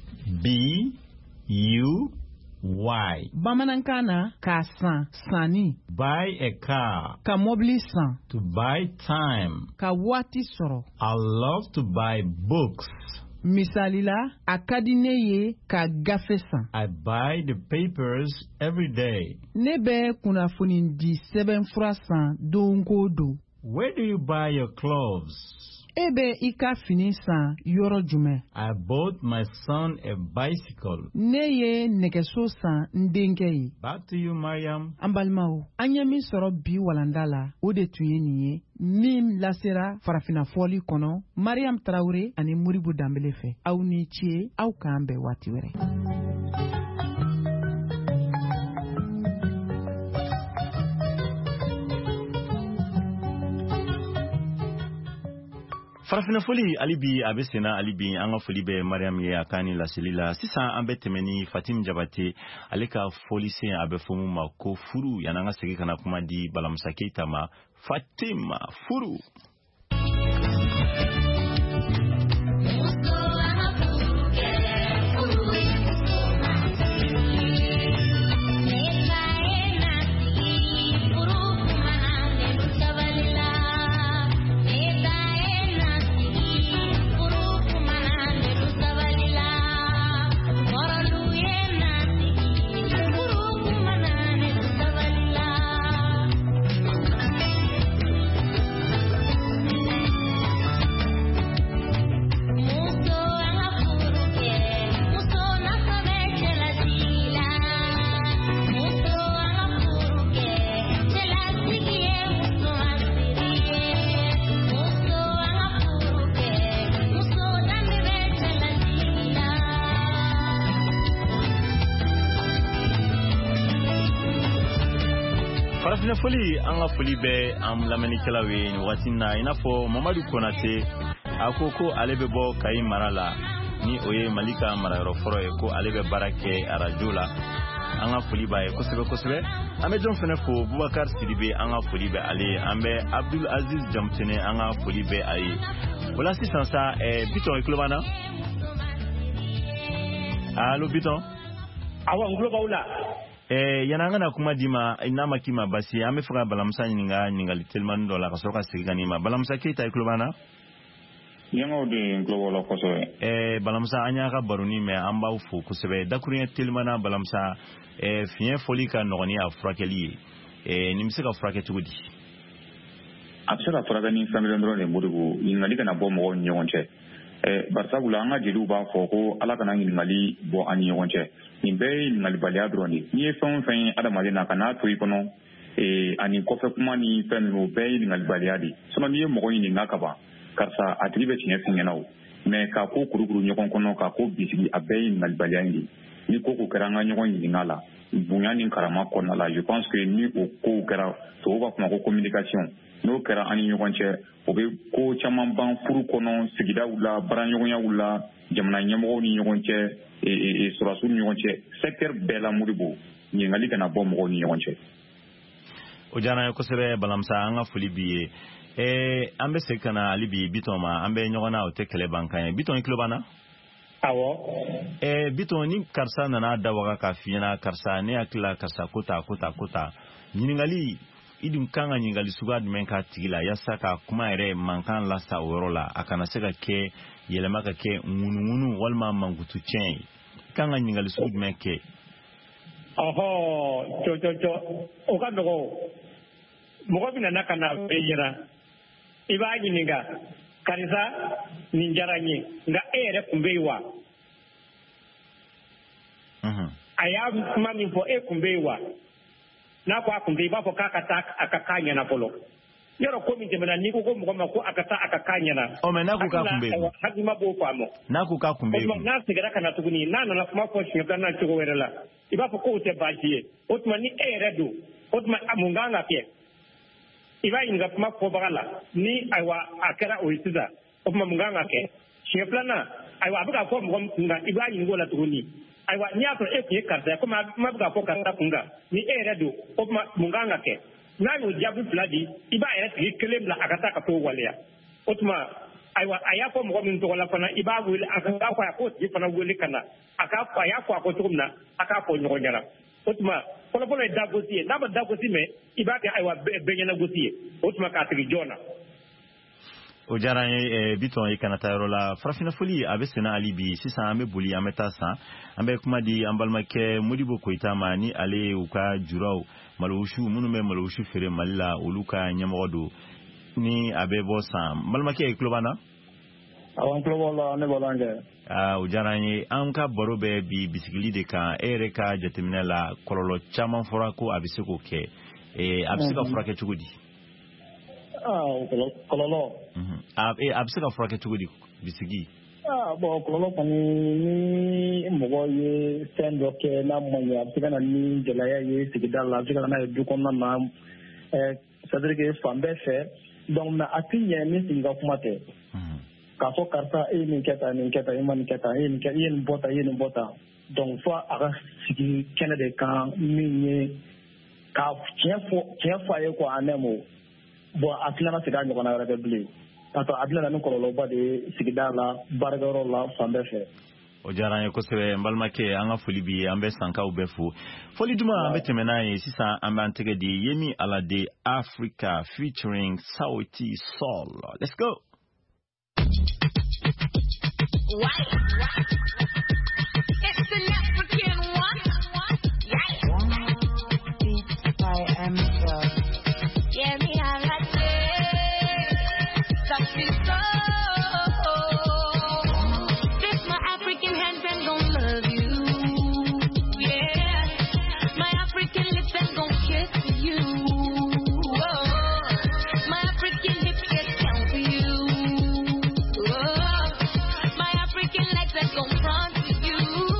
Speaker 2: B-U-Y.
Speaker 13: Bamanankan na k'a san sanni.
Speaker 2: Buy a car.
Speaker 13: Ka mobili san.
Speaker 2: To buy time.
Speaker 13: Ka waati sɔrɔ.
Speaker 2: I love to buy books.
Speaker 13: Misali la, a ka di ne ye ka gafe san.
Speaker 2: I buy the papers every day.
Speaker 13: Ne bɛ kunnafoni di sɛbɛnfura san don ko don.
Speaker 2: Where do you buy your clothes?
Speaker 13: E bɛ I ka fini san yɔrɔ jumɛn?
Speaker 2: I bought my son a bicycle.
Speaker 13: Ne ye nɛgɛso san n denkɛ ye.
Speaker 2: Back to you, Mariam.
Speaker 13: An balimaw, an ye min sɔrɔ bi walanda la, o de tun ye nin ye. Min lasera farafinafɔli kɔnɔ, Mariam Tarawele ani Moribo Danbele fɛ. Aw ni ce, aw k'an bɛn waati wɛrɛ.
Speaker 2: Farafinafoli alibi abesena alibi an ka foli bɛ Mariam ye a kan ni laseli la. Sisan an bɛ tɛmɛ ni Fatim Jabate ale ka foli sen a bɛ fɔ mun ma ko furu yanni an ka segin ka na kuma di Balamusa Keita ma. Fatim, furu. Farafinafoli an ka foli bɛ an lamɛnnikɛlaw ye nin waati na I n'a fɔ Mamadu Konate a ko ale bɛ bɔ Kayi mara la ni o ye Mali ka marayɔrɔ fɔlɔ ye ko ale bɛ baara kɛ radio la an ka foli b'a ye kosɛbɛ kosɛbɛ an bɛ jɔn fɛnɛ fo Bubakar Sidibe an ka foli bɛ ale ye an bɛ Abdul Aziz Jamtene an ka foli bɛ a ye o la sisan sa Biton I tulo b'an na allo Biton
Speaker 4: awɔ n tulo b'aw la.
Speaker 2: Yana an kana kuma di ma n'a ma k'i ma basi an bɛ fɛ ka Balamusa ɲininka ɲininkali telimani dɔ la ka sɔrɔ ka segin ka n'i ma. Balamusa Keita I tulo b'an na?
Speaker 5: Ɲɛmaw de n tulo b'aw la kosɛbɛ.
Speaker 2: Balamusa an y'a ka baroni mɛn an b'aw fo kosɛbɛ dakuruɲɛ telimana Balamusa fiɲɛ fɔli ka nɔgɔn ni a furakɛli ye nin bɛ se ka furakɛ cogo di?
Speaker 5: A bɛ se ka furakɛ ni fɛn kelen dɔrɔn de Modibo ɲininkali kana bɔ mɔgɔw ni ɲɔgɔn cɛ. Barisabula an ka jeliw b'a fɔ ko Ala kana ɲininkali bɔ an ni ɲɔgɔn cɛ. Nin bɛɛ ye ɲininkali dɔrɔn de. N'i ye fɛn o fɛn ye adamaden na ka n'a to I kɔnɔ ani kɔfɛ kuma ni fɛn ninnu o bɛɛ ye ɲininkali de. Sinon n'i ye mɔgɔ ɲininka ka ban karisa a tigi bɛ tiɲɛ f'i ɲɛna o. Mais k'a ko kurukuru ɲɔgɔn kɔnɔ k'a ko bisigi a bɛɛ ye ɲininkali in de. Ni ko kɛra an ka ɲɔgɔn ɲininka la bonya ni karama kɔnɔna la je pense que ni o kow kɛra tubabuw b'a fɔ ma ko communication n'o kɛra an ni ɲɔgɔn cɛ o bɛ ko caman ban furu kɔnɔ sigidaw la baaraɲɔgɔnyaw la jamana ɲɛmɔgɔw ni ɲɔgɔn cɛ sɔrɔdasiw ni ɲɔgɔn cɛ secteur bɛɛ la Modibo ɲininkali kana bɔ mɔgɔw ni ɲɔgɔn cɛ.
Speaker 2: O diyara n ye kosɛbɛ Balamusa an ka foli b'i ye an bɛ segin ka na hali bi Biton ma an bɛ ɲɔgɔn na o tɛ kɛlɛ ban kan ye Biton I tulo b'an na?
Speaker 4: Awɔ.
Speaker 2: Biton ni karisa nana da waga k'a f'i ɲɛna karisa ne hakili la karisa ko ta ɲininkali I dun kan ka ɲininkali suguya jumɛn k'a tigi la yasa ka kuma yɛrɛ mankan lasa o yɔrɔ la a kana se ka kɛ yɛlɛma ka kɛ ŋunuŋunu walima mankutu tiɲɛ ye I kan ka ɲininkali sugu jumɛn kɛ?
Speaker 4: Cɔ o ka nɔgɔ mɔgɔ bɛ na ka na fɛ yɛrɛ I b'a ɲininka karisa nin diyara n ye nka e yɛrɛ kun bɛ yen wa? A y'a kuma min fɔ e kun bɛ yen wa? N'a ko a kun tɛ I b'a fɔ k'a ka taa a ka k'a ɲɛna fɔlɔ yɔrɔ ko min tɛmɛna n'i ko mɔgɔ ma ko a ka taa a ka k'a ɲɛna
Speaker 2: mais n'a ko k'a kun bɛ yen
Speaker 4: hakilima b'o faamu
Speaker 2: n'a ko k'a kun bɛ yen
Speaker 4: n'a seginna ka na tuguni n'a nana kuma fɔ siɲɛ filanan cogo wɛrɛ la I b'a fɔ k'o tɛ baasi ye o tuma ni e yɛrɛ don o tuma mun kan ka kɛ I b'a ɲininka kuma fɔbaga la ni ayiwa a kɛra o ye sisan o tuma mun kan ka kɛ siɲɛ filanan ayiwa a bɛ ka fɔ mɔgɔ min kun kan I b'a ɲininka o la tuguni ayiwa n'i y'a sɔrɔ e kun ye karisa ye komi a bɛ ka fɔ karisa kun kan ni e yɛrɛ don o tuma mun kan ka kɛ n'a y'o jaabi fila di i b'a yɛrɛ tigi kelen bila a ka taa ka t'o waleya o tuma ayiwa a y'a fɔ mɔgɔ min tɔgɔ la fana i b'a wele a k'a fɔ a k'o tigi fana wele ka na a y'a fɔ a ko cogo min na a k'a fɔ ɲɔgɔn ɲɛna o tuma fɔlɔfɔlɔ ye dagosi ye n'a ma dagosi mɛn i b'a kɛ ayiwa bɛɛ ɲɛna gosi ye o tuma k'a tigi jɔn na.
Speaker 2: o diyara n ye Biton i kana taa yɔrɔ la farafina foli a bɛ senna hali bi sisan an bɛ boli an bɛ taa san an bɛ kuma di an balimakɛ Modibo Koyita ma ni ale u ka juraw malowusu minnu bɛ malowusu feere Mali la olu ka ɲɛmɔgɔ don ni a bɛ bɔ san balimakɛ i tulo b'an na.
Speaker 14: awɔ n tulo b'aw la ne bɔra an kɛ.
Speaker 2: o diyara n ye an ka baro bɛ bi bisigili de kan e yɛrɛ ka jateminɛ la kɔlɔlɔ caman fɔra ko a bɛ se k'o kɛ a bɛ se ka furakɛ cogo di.
Speaker 14: kɔlɔlɔ.
Speaker 2: a bɛ se ka furakɛ cogo di bisigi.
Speaker 14: bon kɔlɔlɔ kɔni ni mɔgɔ ye fɛn dɔ kɛ n'a ma ɲɛ a bɛ se ka na ni gɛlɛya ye sigida la a bɛ se ka na n'a ye du kɔnɔna na c'est à dire que fan bɛɛ fɛ donc mais a tɛ ɲɛ ni sigi ka kuma tɛ k'a fɔ karisa e ye nin kɛ tan nin kɛ tan e ma nin kɛ tan e ye nin bɔ tan e ye nin bɔ tan donc fo a ka sigi kɛnɛ de kan min ye ka tiɲɛ fɔ a ye quoi en un mot bon a tɛna na segin a ɲɔgɔnna wɛrɛ kɛ bilen. a bɛna ni kɔlɔlɔba de ye sigida la baarakɛyɔrɔ la fan bɛɛ fɛ.
Speaker 2: o diyara n ye kosɛbɛ n balimakɛ an ka foli bi an bɛ sankaw bɛɛ fo foli duman an bɛ tɛmɛ n'a ye sisan an b'an tɛgɛ di Yemi Alade Africa featuring Sauti Sol. Let's go.
Speaker 15: It's an African one. I am Yemi Alade Sauti Sol. This my African hands and gon' love you. Yeah, my African lips and gon' kiss you. Whoa. My African hips get down for you. Whoa. My African legs that gon' front to you.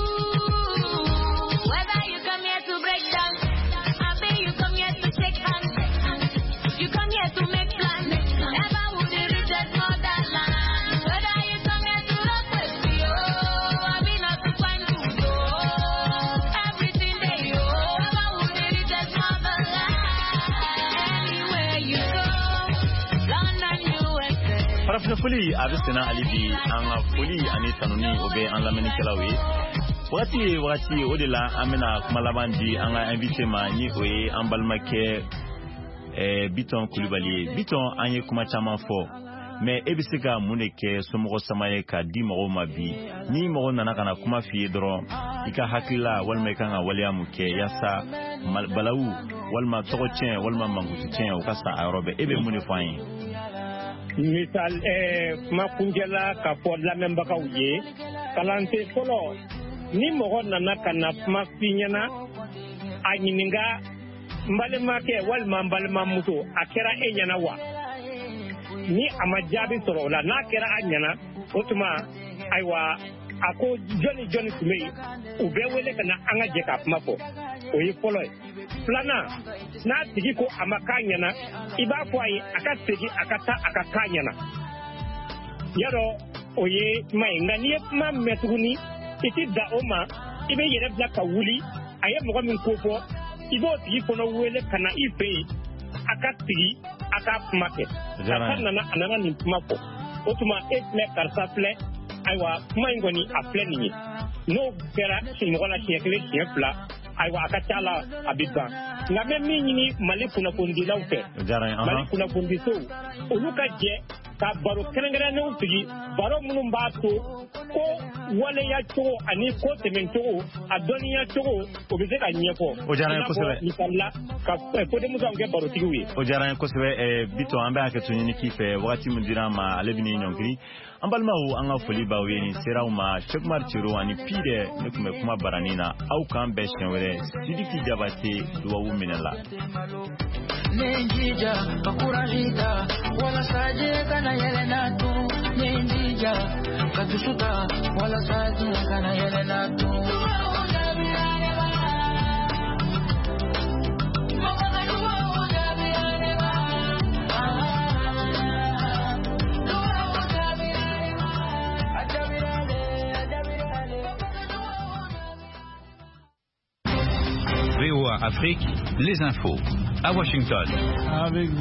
Speaker 15: Whether you come here to break down, I bet you come here to take hands. You come here to make plans. Never would you reach that motherland. Whether you come here to rock with me, oh, I mean not to find you, oh. Everything they oh, never would you reach that motherland. Anywhere you go, London, USA.
Speaker 2: farafina foli a bɛ senna hali bi an ka foli ani tanuni o bɛ an lamɛnnikɛlaw ye wagati o de la an bɛna kuma laban di an ka invité ma ni o ye an balimakɛ Biton Kulibali ye. Biton an ye kuma caman fɔ mais e bɛ se ka mun de kɛ somɔgɔ sama ye ka di mɔgɔw ma bi ni mɔgɔ nana ka na kuma f'i ye dɔrɔn i ka hakilila walima i kan ka waleya mun kɛ yaasa balawu walima tɔgɔ tiɲɛ walima mankutu tiɲɛ o ka sa a yɔrɔ bɛɛ e bɛ mun de fɔ an ye.
Speaker 4: misal kuma kuncɛla ka fɔ lamɛnbagaw ye kalante fɔlɔ ni mɔgɔ nana ka na kuma f'i ɲɛna a ɲininka n balimakɛ walima n balimamuso a kɛra e ɲɛna wa ni a ma jaabi sɔrɔ o la n'a kɛra a ɲɛna o tuma ayiwa a ko jɔnni tun bɛ yen u bɛ wele ka na an ka jɛ ka kuma fɔ o ye fɔlɔ ye filanan n'a tigi ko a ma k'a ɲɛna i b'a fɔ a ye a ka segin a ka taa a ka k'a ɲɛna yarɔ o ye kuma ye nka n'i ye kuma mɛn tuguni i ti da o ma i bɛ yɛrɛ bila ka wuli a ye mɔgɔ min ko fɔ i b'o tigi fana wele ka na i fɛ yen a ka sigi a ka kuma kɛ karisa a nana nin kuma fɔ o tuma e filɛ karisa filɛ ayiwa kuma in kɔni a filɛ nin ye n'o kɛra mɔgɔ la siɲɛ kelen siɲɛ fila ayiwa a ka ca la a bɛ ban nka n bɛ min ɲini Mali kunnafonidilaw fɛ Mali kunnafonidisow olu ka jɛ ka baro kɛrɛnkɛrɛnnenw sigi baro minnu b'a to ko waleya cogo ani ko tɛmɛcogo a dɔnniya cogo o bɛ se ka ɲɛfɔ
Speaker 2: o diyara n ye kosɛbɛ
Speaker 4: misalila ka fɔdenmusow kɛ barotigiw ye
Speaker 2: o diyara n ye kosɛbɛ Biton an bɛ hakɛto ɲini k'i fɛ wagati min dira an ma ale bɛ n'i ɲɔngiri an balimaw an ka foli b'aw ye nin seraw ma Cheikh Umar Tiro ani Pire ne tun bɛ kuma baranin na aw k'an bɛɛ siɲɛ wɛrɛ Sidiki Jabate duwawu minɛ la
Speaker 3: Nenjija bakuralita wala saje kana yelena tu nenjija katusuka wala saje kana yelena tu
Speaker 16: VOA Afrique, les infos. à Washington.
Speaker 17: Avec